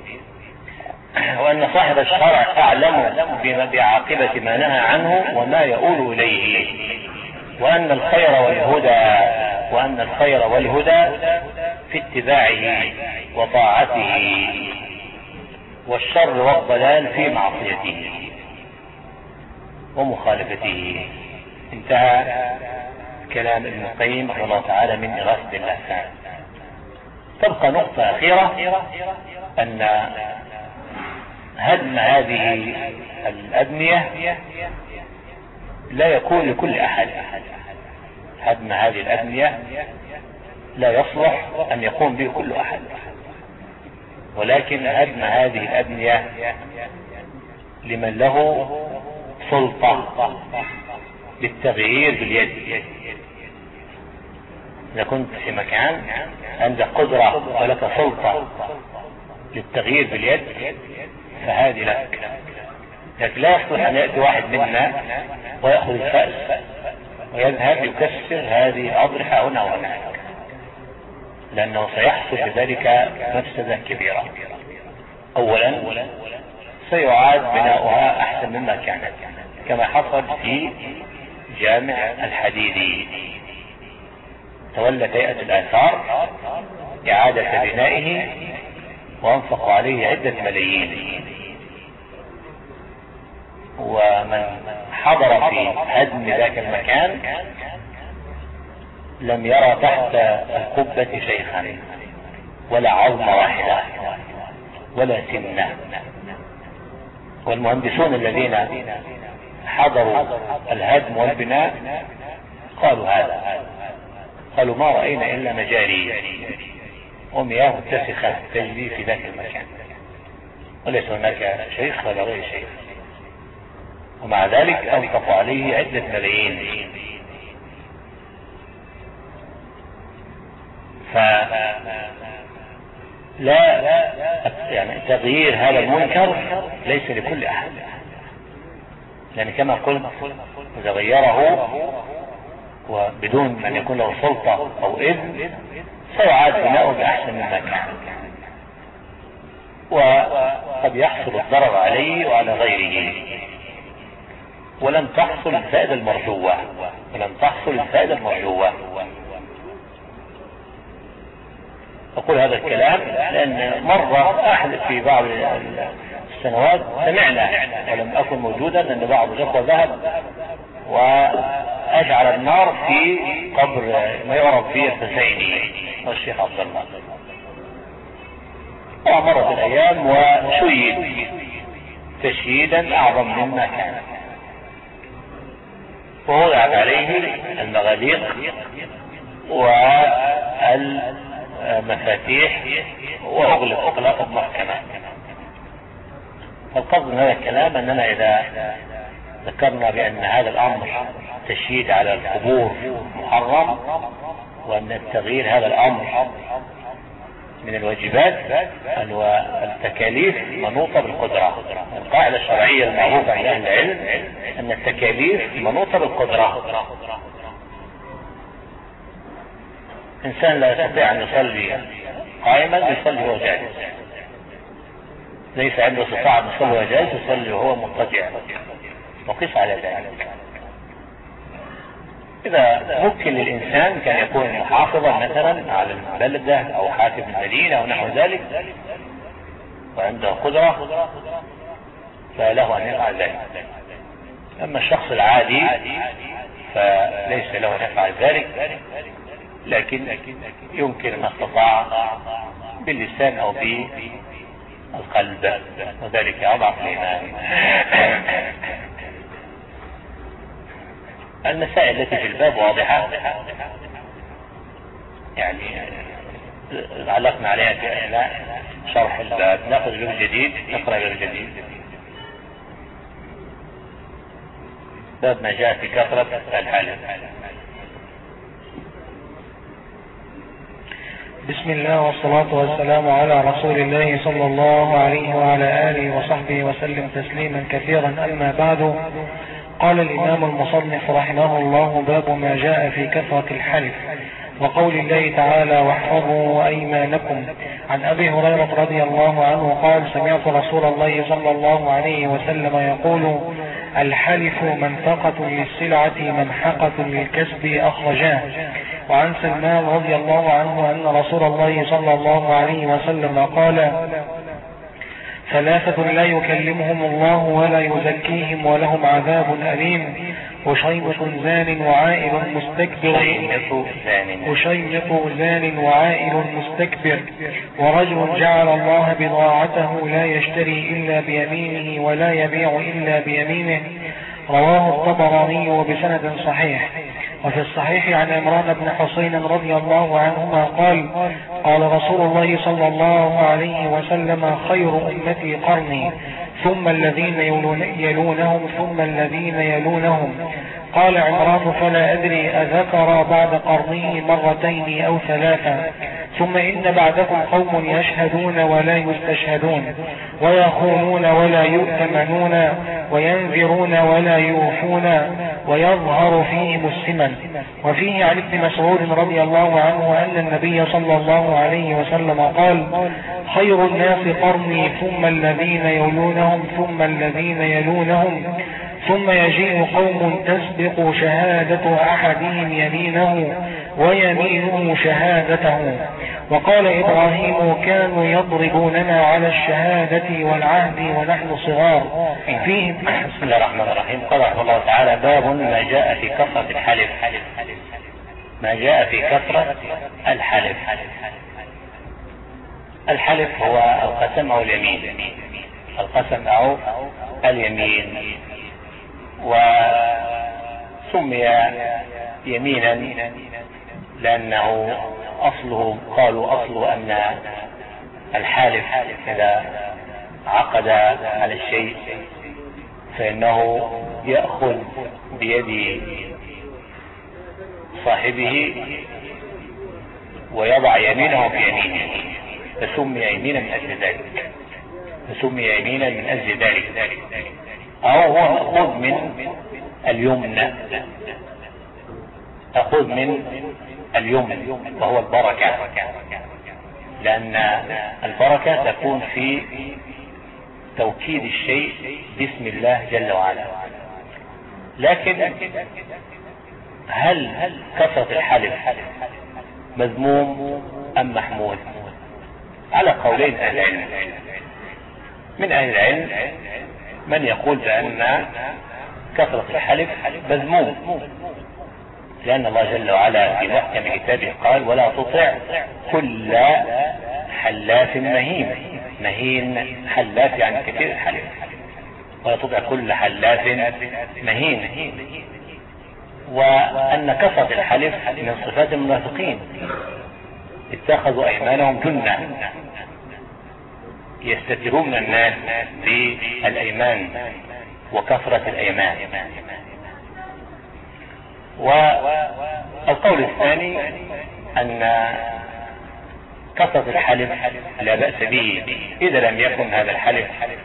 وأن صاحب الشرع أعلم بعاقبة ما نهى عنه وما يؤول إليه، وأن الخير والهدى وأن الخير والهدى في اتباعه وطاعته، والشر والضلال في معصيته ومخالفته. انتهى كلام ابن القيم رحمه الله تعالى من إغاثة اللهفان. تبقى نقطة أخيرة، أن هدم هذه الأبنية لا يكون لكل أحد. هدم هذه الأبنية لا يصلح أن يقوم به كل أحد، ولكن هدم هذه الأبنية لمن له سلطة للتغيير باليد. إذا كنت في مكان عندك قدرة ولك سلطة للتغيير باليد فهذه لك، لكن لا يصلح أن يأتي واحد منا ويأخذ الفأس ويذهب يكسر هذه الأضرحة هنا وهناك، لأنه سيحصل بذلك مفسدة كبيرة. أولا سيعاد بناؤها أحسن مما كانت، كما حصل في جامع الحديدي. تولت هيئة الآثار إعادة بنائه وانفقوا عليه عدة ملايين، ومن حضر في هدم ذاك المكان لم يرى تحت القبة شيخا ولا عظمة واحدة ولا سنة. والمهندسون الذين حضروا الهدم والبناء قالوا هذا، قالوا: ما رأينا إلا مجاري ومياه متسخة تجري في ذاك المكان، وليس هناك شيخ ولا غير شيخ، ومع ذلك أنفقوا عليه عدة ملايين. فلا يعني تغيير هذا المنكر ليس لكل أحد، لأن كما قلت إذا غيره وبدون أن يكون له سلطة أو إذن سيعاد بناؤه بأحسن مما كان، وقد يحصل الضرر عليه وعلى غيره، ولم تحصل الفائدة المرجوة ولم تحصل الفائدة المرجوة. أقول هذا الكلام لأن مرة أحدث في بعض السنوات سمعنا ولم أكن موجودا أن بعض الأخوة ذهب وأشعل النار في قبر ما يعرف فيه الحسيني والشيخ عبد الله، ومرت الأيام وشيد تشييدا أعظم مما كان، ووضعت عليه المغاليق والمفاتيح وأغلق أغلاق محكمة. فالقصد من هذا الكلام أننا إذا ذكرنا بأن هذا الأمر تشييد على القبور محرم، وأن التغيير هذا الأمر من الواجبات والتكاليف منوطة بالقدرة. القاعدة الشرعية المعروفة عند أهل العلم أن التكاليف منوطة بالقدرة. إنسان لا يستطيع أن يصلي قائما يصلي وهو جالس، ليس عنده استطاعة أن يصلي وهو جالس يصلي وهو مضطجع، وقس على ذلك. إذا ممكن للإنسان كان يكون محافظا مثلا على البلدة أو حاكم المدينة أو نحو ذلك وعنده قدرة فله أن يفعل ذلك. أما الشخص العادي فليس له أن يفعل ذلك، لكن يمكن ما استطاع باللسان أو بالقلب، وذلك أضعف الإيمان. المسائل التي في الباب واضحة، يعني علقنا عليها في أثناء شرح الباب. نأخذ باب جديد، نقرأ باب جديد. باب ما جاء في كثرة الحلف. بسم الله والصلاة والسلام على رسول الله صلى الله عليه وعلى آله وصحبه وسلم تسليما كثيرا. أما بعد، قال الإمام المصنف رحمه الله: باب ما جاء في كثرة الحلف وقول الله تعالى: واحفظوا أيمانكم. عن أبي هريرة رضي الله عنه قال: سمعت رسول الله صلى الله عليه وسلم يقول: الحلف منفقة للسلعة ممحقة للكسب، أخرجاه. وعن سلمان رضي الله عنه أن رسول الله صلى الله عليه وسلم قال: ثلاثة لا يكلمهم الله ولا يزكيهم ولهم عذاب أليم: وشيمة زان وعائل مستكبر وشيمة زان وعائل مستكبر ورجل جعل الله بضاعته لا يشتري إلا بيمينه ولا يبيع إلا بيمينه. رواه الطبراني وبسند صحيح. وفي الصحيح عن عمران بن حسين رضي الله عنهما قال: قال رسول الله صلى الله عليه وسلم: خير أمتي قرني، ثم الذين يلونهم ثم الذين يلونهم. قال عمران: فلا أدري أذكر بعد قرنه مرتين أو ثلاثة. ثم إن بعدكم قوم يشهدون ولا يستشهدون، ويخونون ولا يؤتمنون، وينذرون ولا يوفون، ويظهر فيهم السمن. وفيه عن ابن مسعود رضي الله عنه أن النبي صلى الله عليه وسلم قال: خير الناس قرني، ثم الذين يلونهم ثم الذين يلونهم، ثم يجيء قوم تسبق شهادة أحدهم يمينه ويمينه شهادته. وقال إبراهيم: كانوا يضربوننا على الشهادة والعهد ونحن صغار. فيه بسم الله الرحمن الرحيم. قال رحمه الله تعالى: باب ما جاء في كثرة الحلف. ما جاء في كثرة الحلف. الحلف هو القسم أو اليمين، القسم أو اليمين، وسمي يمينا لأنه أصله، قالوا أصله أن الحالف إذا عقد على الشيء فإنه يأخذ بيد صاحبه ويضع يمينه في يمينه، فسمي يمينا من أجل ذلك، فسمي يمينا من أجل ذلك. أو هو مأخوذ من اليمن، أخذ من اليمن وهو البركة، لأن البركة تكون في توكيد الشيء باسم الله جل وعلا. لكن هل كثرة الحلف مذموم أم محمود؟ على قولين أهل العلم. من أهل العلم من يقول بأن كثرة الحلف مذموم، لأن الله جل وعلا في محكم كتابه قال: ولا تطع كل حلاف مهين. مهين حلاف يعني كثير الحلف، ولا تطع كل حلاف مهين. وأن كثرة الحلف من صفات المنافقين، اتخذوا أيمانهم جنة، يستترون من الناس بالأيمان وكثرة الأيمان. والقول الثاني أن كثرة الحلف لا بأس به إذا لم يكن هذا الحلف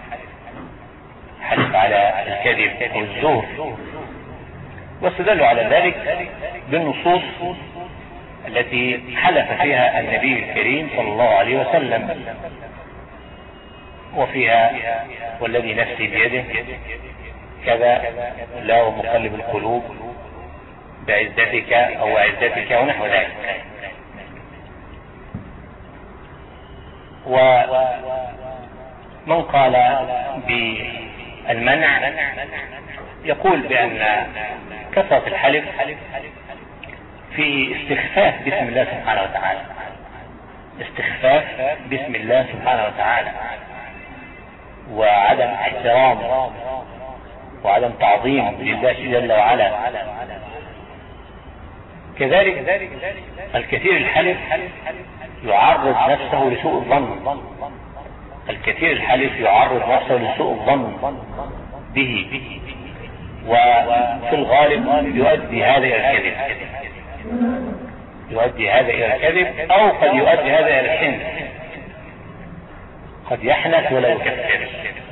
حلف على الكذب أو الزور. واستدلوا على ذلك بالنصوص التي حلف فيها النبي الكريم صلى الله عليه وسلم، وفيها: والذي نفسي بيده كذا، لا مقلب القلوب بعزتك أو عزتك ونحو ذلك. ومن قال بالمنع يقول بأن كثرة الحلف في استخفاف باسم الله سبحانه وتعالى، استخفاف باسم الله سبحانه وتعالى، وعدم احترام وعدم تعظيم لله جل وعلا. كذلك الكثير الحلف يعرض نفسه لسوء الظن، الكثير الحلف يعرض نفسه لسوء الظن به، وفي الغالب يؤدي هذا إلى الكذب، يؤدي هذا إلى الكذب، أو قد يؤدي هذا إلى الحنث، قد يحنث ولا يكفر.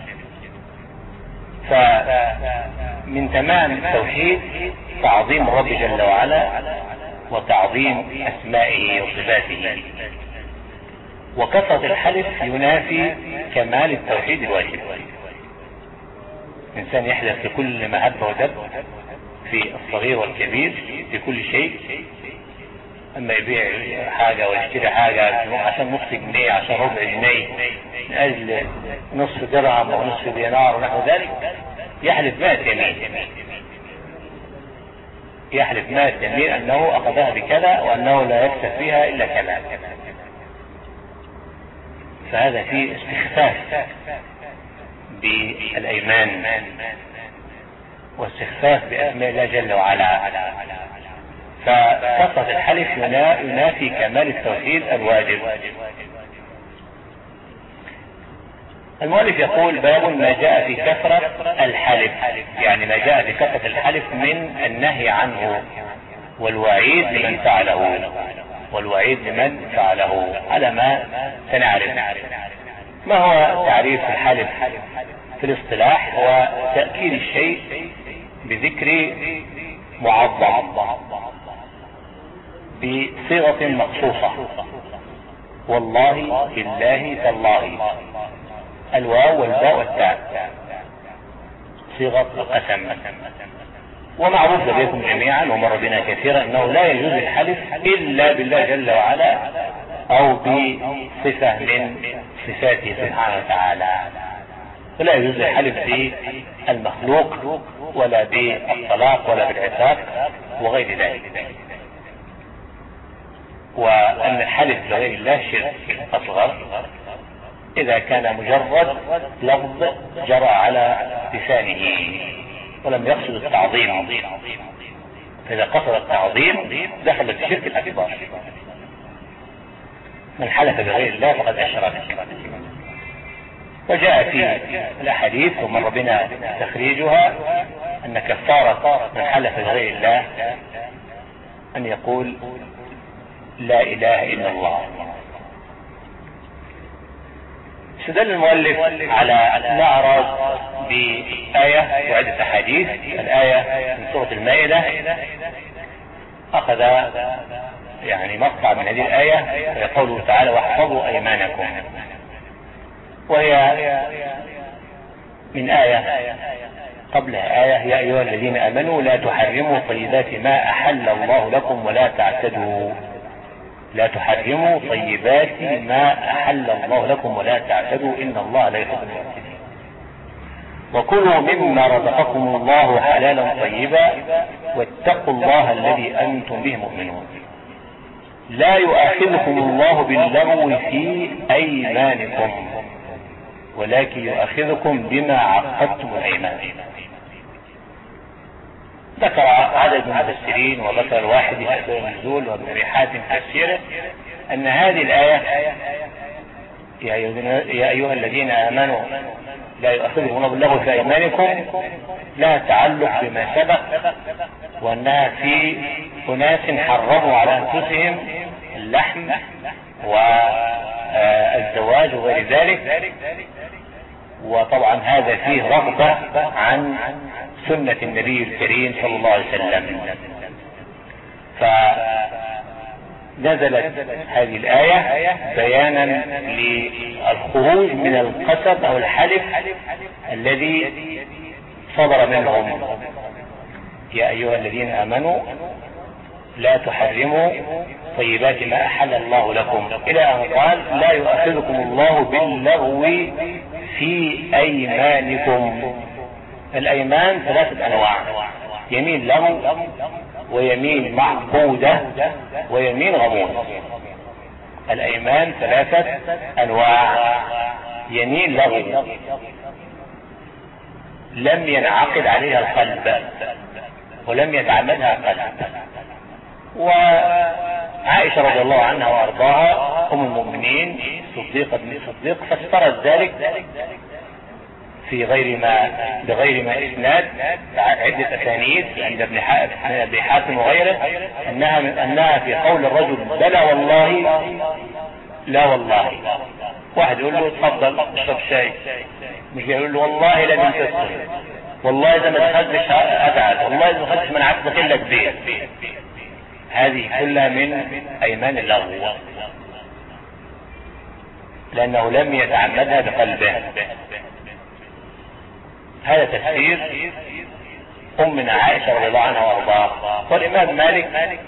فمن تمام التوحيد تعظيم الرب جل وعلا وتعظيم أسمائه وصفاته، وكثرة الحلف ينافي كمال التوحيد الواجب. إنسان يحلف في كل ما هب ودب، في الصغير والكبير، في كل شيء، اما يبيع حاجة ويشتري حاجة عشان نصف جنيه، عشان ربع جنيه، من اجل نصف درهم او نصف دينار ونحو ذلك، يحلف مائة يمين، يحلف مائة يمين انه اخذها بكذا وانه لا يكسب فيها الا كذا. فهذا فيه استخفاف بالايمان واستخفاف باسماء الله جل وعلا. فكثرة الحلف ينافي كمال التوحيد الواجب. المؤلف يقول: باب ما جاء في كثرة الحلف، يعني ما جاء في كثرة الحلف من النهي عنه والوعيد لمن فعله، والوعيد لمن فعله على ما سنعرف. ما هو تعريف الحلف في الاصطلاح؟ هو تأكيد الشيء بذكر معظم بصيغة مخصوصة، والله، بالله، تالله، الواو والباء والتاء، صيغة القسم. ومعروف لديكم جميعا ومر بنا كثيرا انه لا يجوز الحلف الا بالله جل وعلا او بصفة من صفاته سبحانه وتعالى، ولا يجوز الحلف بالمخلوق ولا بالطلاق ولا بالعتاق وغير ذلك. وأن الحلف بغير الله شرك أصغر إذا كان مجرد لفظ جرى على لسانه ولم يقصد التعظيم، فإذا قصد التعظيم دخل في الشرك الأكبر. من حلف بغير الله فقد أشرك. وجاء في الأحاديث ومر بنا تخريجها أن كفارة من حلف بغير الله أن يقول لا إله إلا الله. استدل المؤلف على الأعراض بآية وعدة أحاديث. الآية من سورة المائدة أخذ يعني مقطع من هذه الآية يقوله تعالى: واحفظوا أيمانكم، وهي من آية قبلها آية: يا أيها الذين آمنوا لا تحرموا طيبات ما أحل الله لكم ولا تعتدوا، لا تحرموا طيبات ما أحل الله لكم ولا تعتدوا إن الله لا يحب المعتدين، وكلوا مما رزقكم الله حلالا طيبا واتقوا الله الذي أنتم به مؤمنون، لا يؤاخذكم الله باللغو في أيمانكم ولكن يؤاخذكم بما عقدتم الأيمان. ذكر عدد من المفسرين وذكر الواحد في أسباب النزول وابن أبي حاتم في تفسيره أن هذه الآية يا أيها الذين آمنوا لا يؤاخذكم الله باللغو في أيمانكم لا تعلق بما سبق، وأنها في أناس حرموا على أنفسهم اللحم والزواج وغير ذلك، وطبعا هذا فيه رغبة عن سنة النبي الكريم صلى الله عليه وسلم. فنزلت هذه الآية بيانا للخروج من القسم أو الحلف الذي صدر منهم، يا أيها الذين آمنوا لا تحرموا طيبات ما أحل الله لكم، إلى أن قال لا يؤاخذكم الله باللغو في أيمانكم. الأيمان ثلاثة أنواع: يمين لغو، ويمين معقودة، ويمين غموس. الأيمان ثلاثة أنواع: يمين لغو لم ينعقد عليها القلب ولم يتعمدها القلب. وعائشة رضي الله عنها وأرضاها أم المؤمنين صديقة بن الصديق فسرت ذلك في غير ما بغير ما إسناد عدة أسانيد عند ابن أبي حاتم وغيره أنها من أنها في قول الرجل بلى والله لا والله. واحد يقول له اتفضل اشرب شاي، مش يقول له والله لازم تدخل، والله إذا ما دخلتش أبعد، والله إذا ما دخلتش ما عرفت دخل لك بيت. هذه كلها من أيمان اللغو لأنه لم يتعمدها بقلبه. هذا تفسير أمنا عائشة رضي الله عنها وأرضاها. والإمام مالك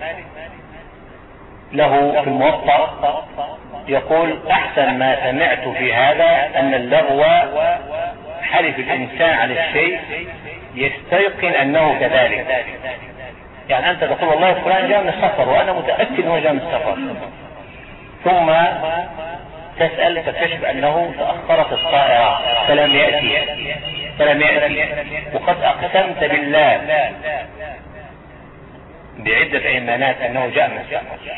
له في الموطأ يقول أحسن ما سمعت في هذا أن اللغو حلف الإنسان على الشيء يستيقن أنه كذلك. يعني أنت تقول والله فلان جاء من السفر وأنا متأكد أنه جاء من السفر، ثم تسأل تكتشف أنه تأخرت الطائرة فلم يأتي فلم يأتي وقد أقسمت بالله بعدة أيمانات أنه جاء من السفر.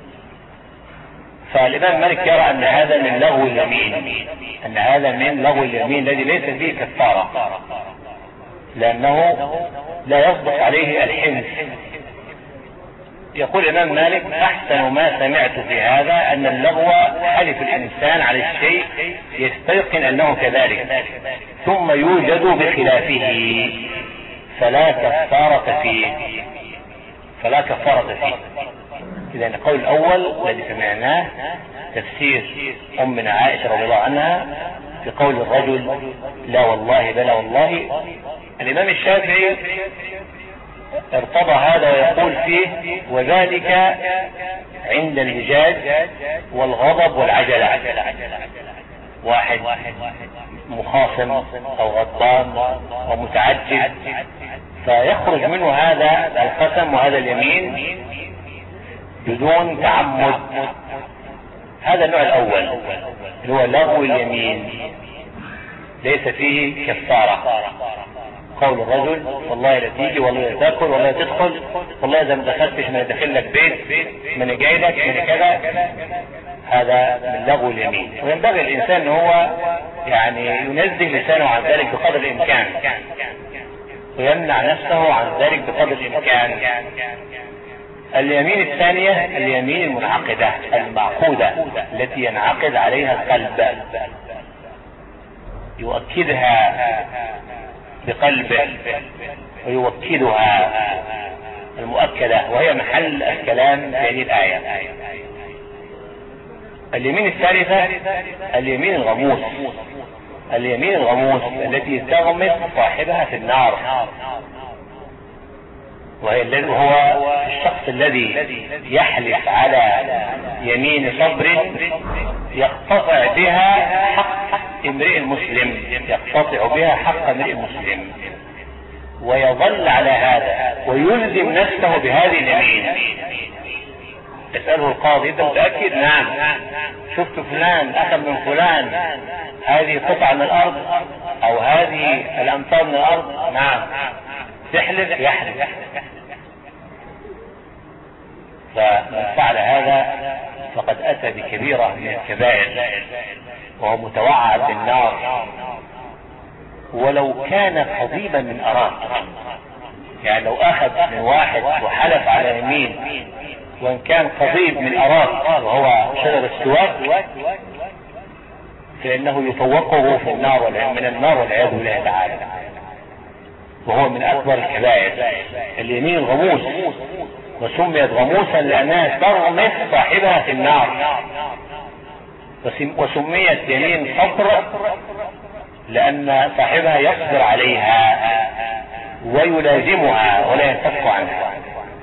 فالإمام مالك يرى أن هذا من لغو اليمين، أن هذا من لغو اليمين الذي ليس فيه كفارة، لأنه لا يصدق عليه الحنث. يقول الإمام مالك أحسن ما سمعت في هذا أن اللغو حلف الإنسان على الشيء يستيقن أنه كذلك ثم يوجد بخلافه فلا كفارة فيه فلا كفارة فيه. إذا القول الأول الذي سمعناه تفسير أمنا عائشة رضي الله عنها في قول الرجل لا والله بلا والله. الإمام الشافعي ارتضى هذا ويقول فيه وذلك عند اللجاج والغضب والعجلة. واحد مخاصم أو غضبان أو متعجل فيخرج منه هذا القسم وهذا اليمين بدون تعمد. هذا النوع الأول اللي هو لغو اليمين ليس فيه كفارة. قول الرجل والله لا تيجي والله لا تاكل والله لا تدخل والله اذا ما دخلتش ما يدخل لك بيت من جاي لك من كذا، هذا من لغو اليمين. وينبغي الانسان ان هو يعني ينزه لسانه عن ذلك بقدر الامكان ويمنع نفسه عن ذلك بقدر الامكان. اليمين الثانية اليمين المنعقدة المعقودة التي ينعقد عليها القلب يؤكدها بقلبه ويوكدها المؤكدة وهي محل الكلام في هذه الآية. اليمين الثالثة اليمين الغموس. اليمين الغموس التي تغمس صاحبها في النار، وهي وهو الشخص الذي يحلف على يمين صبر يقتطع بها حق امرئ مسلم يقتطع بها حق امرئ مسلم ويظل على هذا ويلزم نفسه بهذه اليمين. يسأله القاضي انت متأكد؟ نعم. شفت فلان اخذ من فلان هذه قطعة من الارض او هذه الامتار من الارض؟ نعم. تحلف؟ يحلف. فمن فعل هذا فقد اتى بكبيرة من الكبائر وهو متوعد بالنار ولو كان قضيبا من اراك. يعني لو اخذ من واحد وحلف على يمين وان كان قضيب من اراك وهو شجر السواك فانه يفوقه في النار من النار والعياذ بالله تعالى، وهو من اكبر الكبائر اليمين الغموس. وسميت غموسا لانها تغمس صاحبها في النار، وسميت يمين صبر لان صاحبها يصبر عليها ويلازمها ولا ينفك عنها،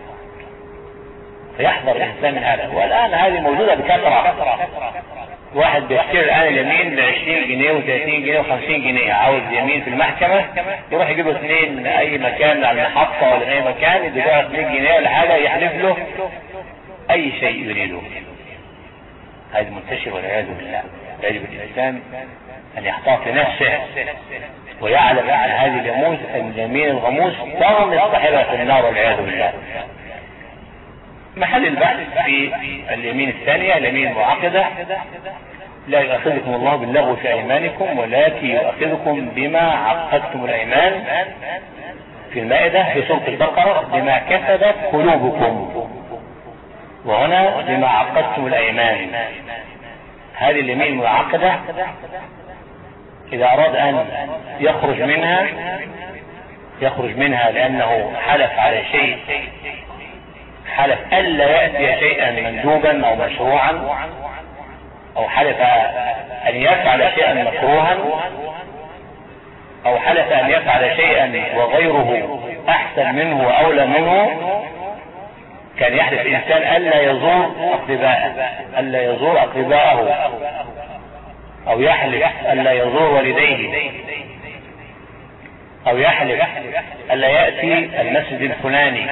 فيحذر الإنسان من هذا. والآن هذه موجودة بكثرة، واحد بيشتري الآن اليمين بعشرين جنيه وثلاثين جنيه وخمسين جنيه، عاوز يمين في المحكمة يروح يجيب اثنين من أي مكان على المحطة ولا أي مكان يدفع اثنين جنيه ولا حاجة يحلف له أي شيء يريده. هذا منتشر والعياذ بالله. يجب الإنسان أن يحتاط لنفسه ويعلم أن هذه اليمين اليمين الغموس ترمي صاحبها في النار والعياذ بالله. محل البحث في اليمين الثانية اليمين المعقدة: لا يؤاخذكم الله باللغو في أيمانكم ولكن يؤاخذكم بما عقدتم الأيمان، في المائدة في سورة البقرة: بما كسبت قلوبكم، وهنا بما عقدتم الأيمان. هذه اليمين المعقدة إذا أراد أن يخرج منها يخرج منها لأنه حلف على شيء، حلف ألا يأتي شيئا مندوبا أو مشروعا، أو حلف أن يفعل شيئا مكروها، أو حلف أن يفعل شيئا وغيره أحسن منه وأولى منه. كان يحلف الإنسان ألا يزور أقرباءه ألا يزور أقرباءه أو يحلف ألا يزور والديه، أو يحلف ألا يأتي المسجد الفلاني،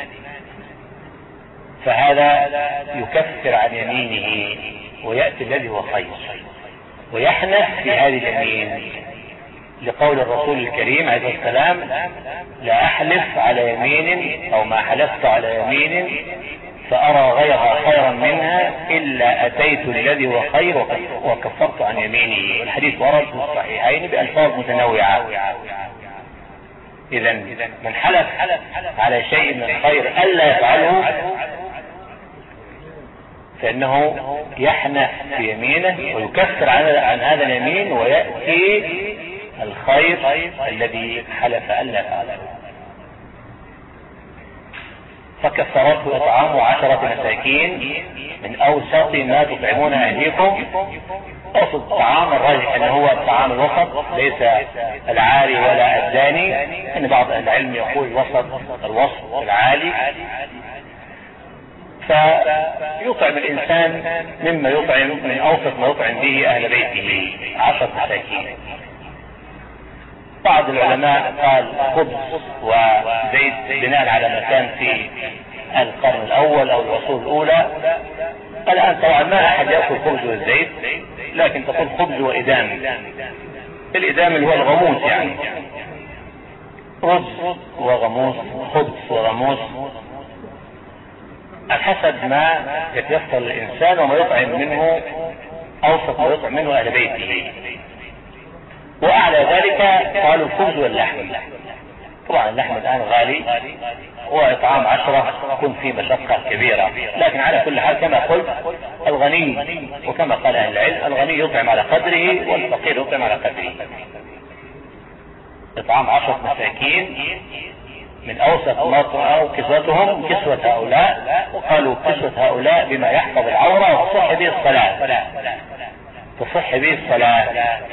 فهذا يكفر عن يمينه ويأتي الذي هو خير ويحنث في هذه اليمين، لقول الرسول الكريم عليه السلام: لا أحلف على يمين أو ما حلفت على يمين فأرى غيرها خيرا منها إلا أتيت الذي هو خير وكفرت عن يمينه. الحديث ورد في الصحيحين بألفاظ متنوعة. إذا من حلف على شيء من الخير ألا يفعله فإنه يحنث في يمينه ويكفر عن هذا اليمين ويأتي الخير الذي حلف ألا يفعله. فكفرته إطعام عشرة مساكين من أوسط ما تطعمون أهليكم. أوسط الطعام الراجح أنه هو الطعام الوسط، ليس العالي ولا الداني، أن بعض أهل العلم يقول وسط الوسط العالي. فيطعم الإنسان مما يطعم من أوسط ما يطعم به أهل بيته عشرة مساكين. بعض العلماء قال خبز وزيت بناء على ما كان في القرن الأول أو العصور الأولى. الآن طبعا ما أحد يأكل خبز والزيت، لكن تقول خبز وإدام. الإدام اللي هو الغموس، يعني رز وغموس، خبز وغموس، على حسب ما يتيسر الإنسان وما يطعم منه أوسط ما يطعم منه أهل بيته. وأعلى ذلك قالوا الخبز واللحم. طبعا اللحم الآن غالي وإطعام عشرة يكون فيه مشقة كبيرة، لكن على كل حال كما قلت الغني، وكما قال أهل العلم الغني يطعم على قدره والفقير يطعم على قدره. إطعام عشرة مساكين من أوسط ما أو كسوتهم كسوة هؤلاء، وقالوا كسوة هؤلاء بما يحفظ العورة وتصح به الصلاة تصح به الصلاة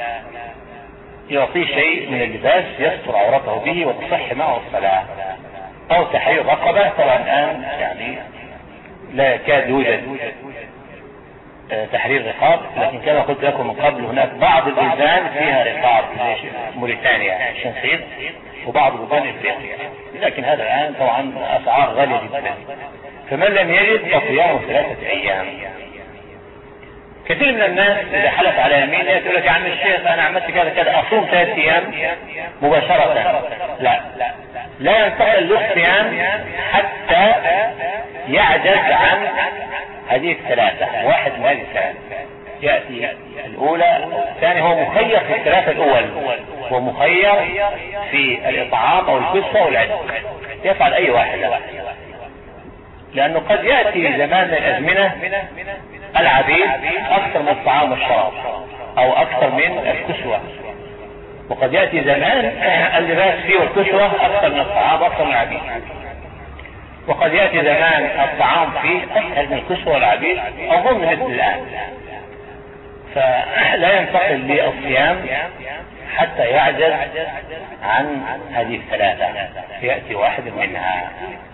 يعطيه شيء من اللباس يستر عورته به وتصح معه الصلاة. أو تحرير رقبة. طبعا الآن يعني لا يكاد يوجد تحرير رقاب، لكن كما قلت لكم من قبل هناك بعض البلدان فيها رقاب، موريتانيا الشنقيط، وبعض بلدان افريقيا، لكن هذا الآن طبعا أسعار غالية جدا. فمن لم يجد فصيام ثلاثة أيام. كثير من الناس إذا حلف على يمين يقول لك يا عم الشيخ أنا عملت كذا كذا أصوم ثلاثة أيام مباشرة. لا لا ينتقل للصيام حتى يعجز عن هذه الثلاثة، واحد من هذه الثلاثة يأتي الأولى الثانية. هو مخير في الثلاثة الأول، هو مخير في الإطعام أو الكسوة والعتق، يفعل أي واحدة، لأنه قد يأتي زمان من الأزمنة العبيد أكثر من الطعام والشراب أو أكثر من الكسوة، وقد يأتي زمان اللباس فيه والكسوة أكثر من الطعام أكثر من العبيد، وقد يأتي زمان الطعام فيه أسهل من الكسوة والعبيد أو هم مثل الآن. فلا ينتقل للصيام حتى يعجز عن هذه الثلاثة، يأتي واحد منها.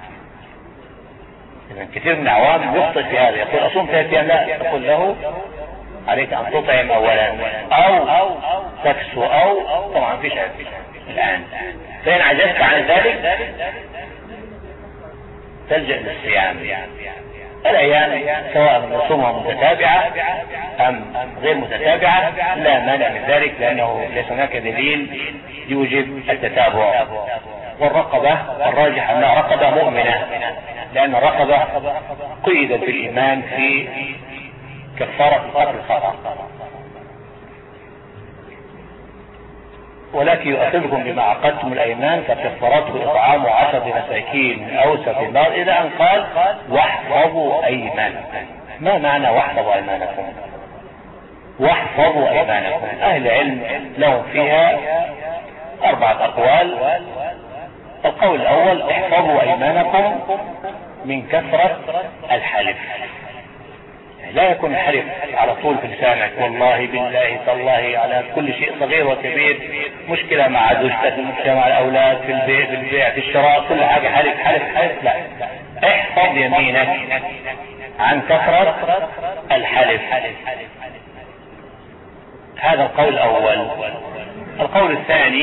إذن كثير من العوام يخطئ في هذا، يقول أصوم ثلاثة أيام، لا، تقول له عليك أن تطعم أولا أو تكسو أو طبعا فيش الآن. فإن عجزت عن ذلك تلجأ للصيام. الأيام سواء نصومها متتابعة أم غير متتابعة لا مانع من ذلك، لأنه ليس هناك دليل يوجب التتابع. والرقبة الراجح أنها رقبة مؤمنة، لأن الرقبة قيدت بالإيمان في كفارة قتل الخطأ. ولكن يؤخذكم بما عقدتم الأيمان فكفارته إطعام عشرة مساكين أوسط النار، إذا أن قال واحفظوا أيمانكم. ما معنى واحفظوا أيمانكم؟ واحفظوا أيمانكم أهل العلم لهم فيها أربعة أقوال. القول الأول احفظوا أيمانكم من كثرة الحلف، لا يكون الحلف على طول في لسانك، والله بالله تالله على كل شيء صغير وكبير، مشكلة مع زوجتك، مشكلة مع الأولاد، في البيع في البيع في الشراء، كل حاجة حلف حلف حلف. لا، احفظ يمينك عن كثرة الحلف. هذا القول الأول. القول الثاني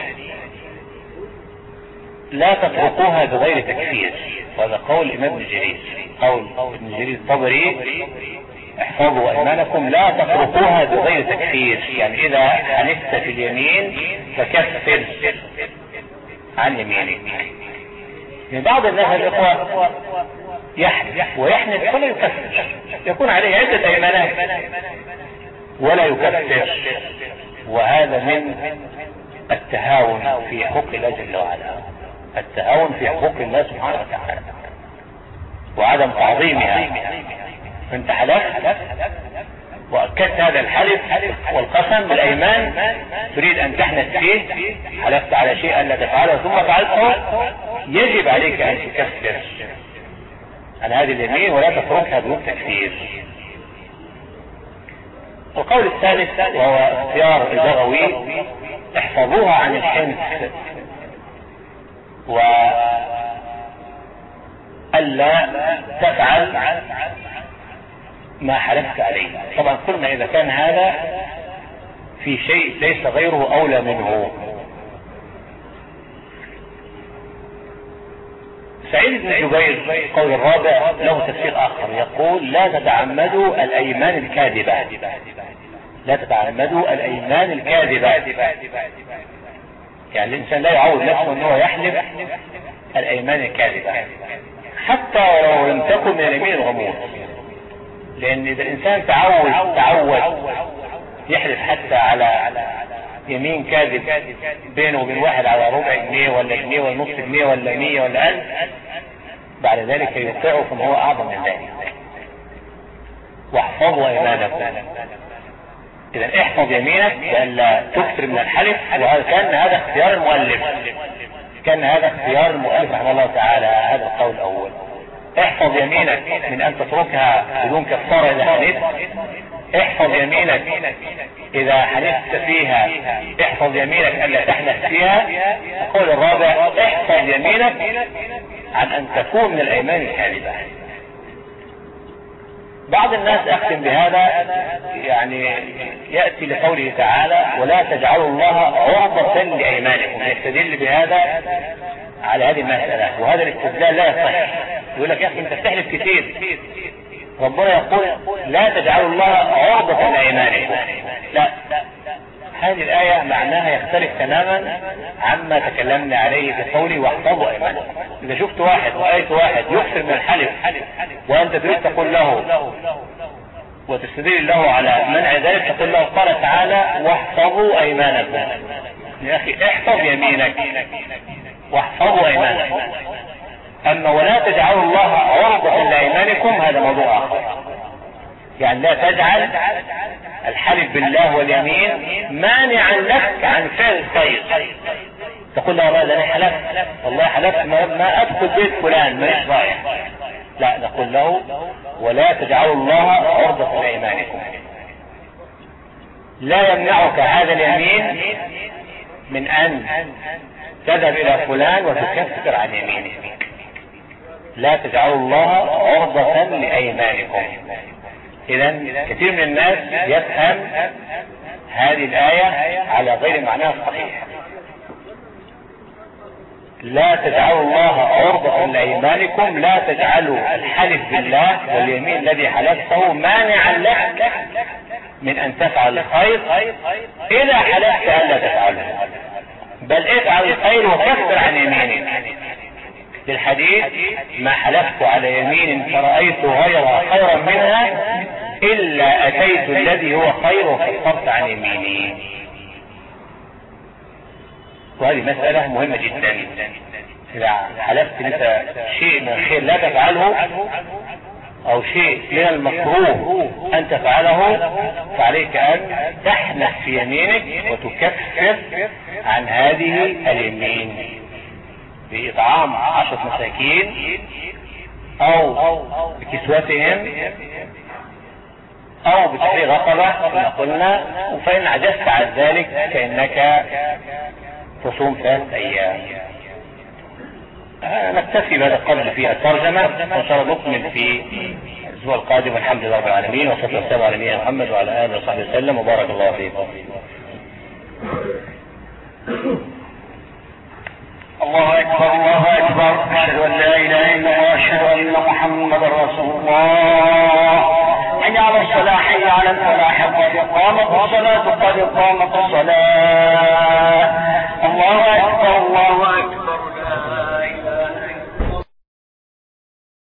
لا تتركوها بغير تكفير، وهذا قول الإمام ابن جرير، قول ابن جرير الطبري احفظوا أيمانكم لا تتركوها بغير تكفير، يعني إذا حنفت في اليمين فكفر عن يمينك. يعني بعض الناس الإخوة يحلف ويحنف ولا يكفر، يكون عليه عدة أيمانات ولا يكفر، وهذا من التهاون في حقوق الله جل وعلا، التهاون في حقوق الله سبحانه وتعالى وعدم تعظيمها. فانت حلفت واكدت هذا الحلف والقسم بالايمان، تريد ان تحنث فيه، حلفت على شيء الا تفعله ثم فعلته، يجب عليك ان تكفر عن هذه اليمين ولا تتركها بدون تكفير. القول الثالث وهو اختيار البغوي احفظوها عن الحنث وألا تفعل ما حلفت عليه. طبعا قلنا إذا كان هذا في شيء ليس غيره أولى منه. سعيد بن جبير قول الرابع له تفسير آخر، يقول لا تتعمدوا الأيمان الكاذبة، لا تتعمدوا الأيمان الكاذبة، يعني الإنسان لا يعود نفسه أنه يحلف الأيمان الكاذبة حتى ولو لم تكن من اليمين الغموض، لأن إذا الإنسان تعود تعود يحلف حتى على يمين كاذب بينه وبين واحد على ربع جنيه ولا جنيه ولا نص جنيه ولا مية ولا ألف، بعد ذلك يوقعه فما هو أعظم من ذلك. واحفظوا أيمانكم، إذا احفظ يمينك لألا تكثر من الحلف. وهذا كان هذا اختيار المؤلف، كان هذا اختيار المؤلف رحمه الله تعالى. هذا القول الأول، احفظ يمينك من أن تتركها بدون كفارة إذا حلفت، احفظ يمينك إذا حلفت فيها، احفظ يمينك ألا تحلف فيها. القول الرابع احفظ يمينك عن أن تكون من الأيمان الكاذبة. بعض الناس أختم بهذا، يعني يأتي لقوله تعالى ولا تجعلوا الله عرضة لأيمانكم، يستدل بهذا على هذه المسألة، وهذا الاستدلال لا يصح. يقول لك يا أخي أنت بتحلف كثير، ربنا يقول لا تجعلوا الله عرضة لأيمانكم. لا، هذه الآية معناها يختلف تماما عما تكلمنا عليه بقوله واحفظوا أيمانكم. إذا شفت واحد وآيت واحد يكثر من الحلف وأنت تريد تقول له وتستدل له على منع ذلك، تقول له قال تعالى واحفظوا أيمانكم. يا أخي احفظ يمينك واحفظوا أيمانكم. أما ولا تجعلوا الله عرضة لأيمانكم هذا موضوع آخر، يعني لا تجعل الحلف بالله واليمين مانعا لك عن فعل الخير. تقول له والله انا حلفت، والله حلفت ما, ما ادخل بيت فلان ماليش رايح. لا، نقول له ولا تجعلوا الله عرضة لايمانكم. لا يمنعك هذا اليمين من ان تذهب الى فلان وتكفر عن يمينه. لا تجعلوا الله عرضة لايمانكم. اذا كثير من الناس يفهم هذه الآية على غير معناها الصحيح. لا تجعلوا الله عرضة لأيمانكم، لا تجعلوا الحلف بالله واليمين الذي حلفته مانعا لك من أن تفعل الخير إذا حلفت ألا تفعله، بل افعل الخير وكفر عن يمينك. للحديث: ما حلفت على يمين فرأيت غيرها خيرا منها إلا أتيت الذي هو خير وكفرت عن يميني. وهذه مسألة مهمة جدا. إذا حلفت انت شيء من الخير لا تفعله او شيء من المكروه ان تفعله، فعليك ان تحنث في يمينك وتكفر عن هذه اليمين بإطعام عشرة مساكين او بكسوتهم او بتحرير رقبة كما قلنا. فإن عجزت عن ذلك فإنك تصوم ثلاث ايام. نكتفي بهذا القدر في الترجمة، وان شاء الله نكمل في الاسبوع القادم. والحمد لله رب العالمين، وصلى الله على نبينا محمد وعلى اله وصحبه وسلم، وبارك الله فيكم. الله اكبر الله اكبر، اشهد ان لا اله الا الله واشهد ان محمدا رسول الله. حي على الصلاة حي على الفلاح، قد قامت الصلاة قد قامت الصلاة.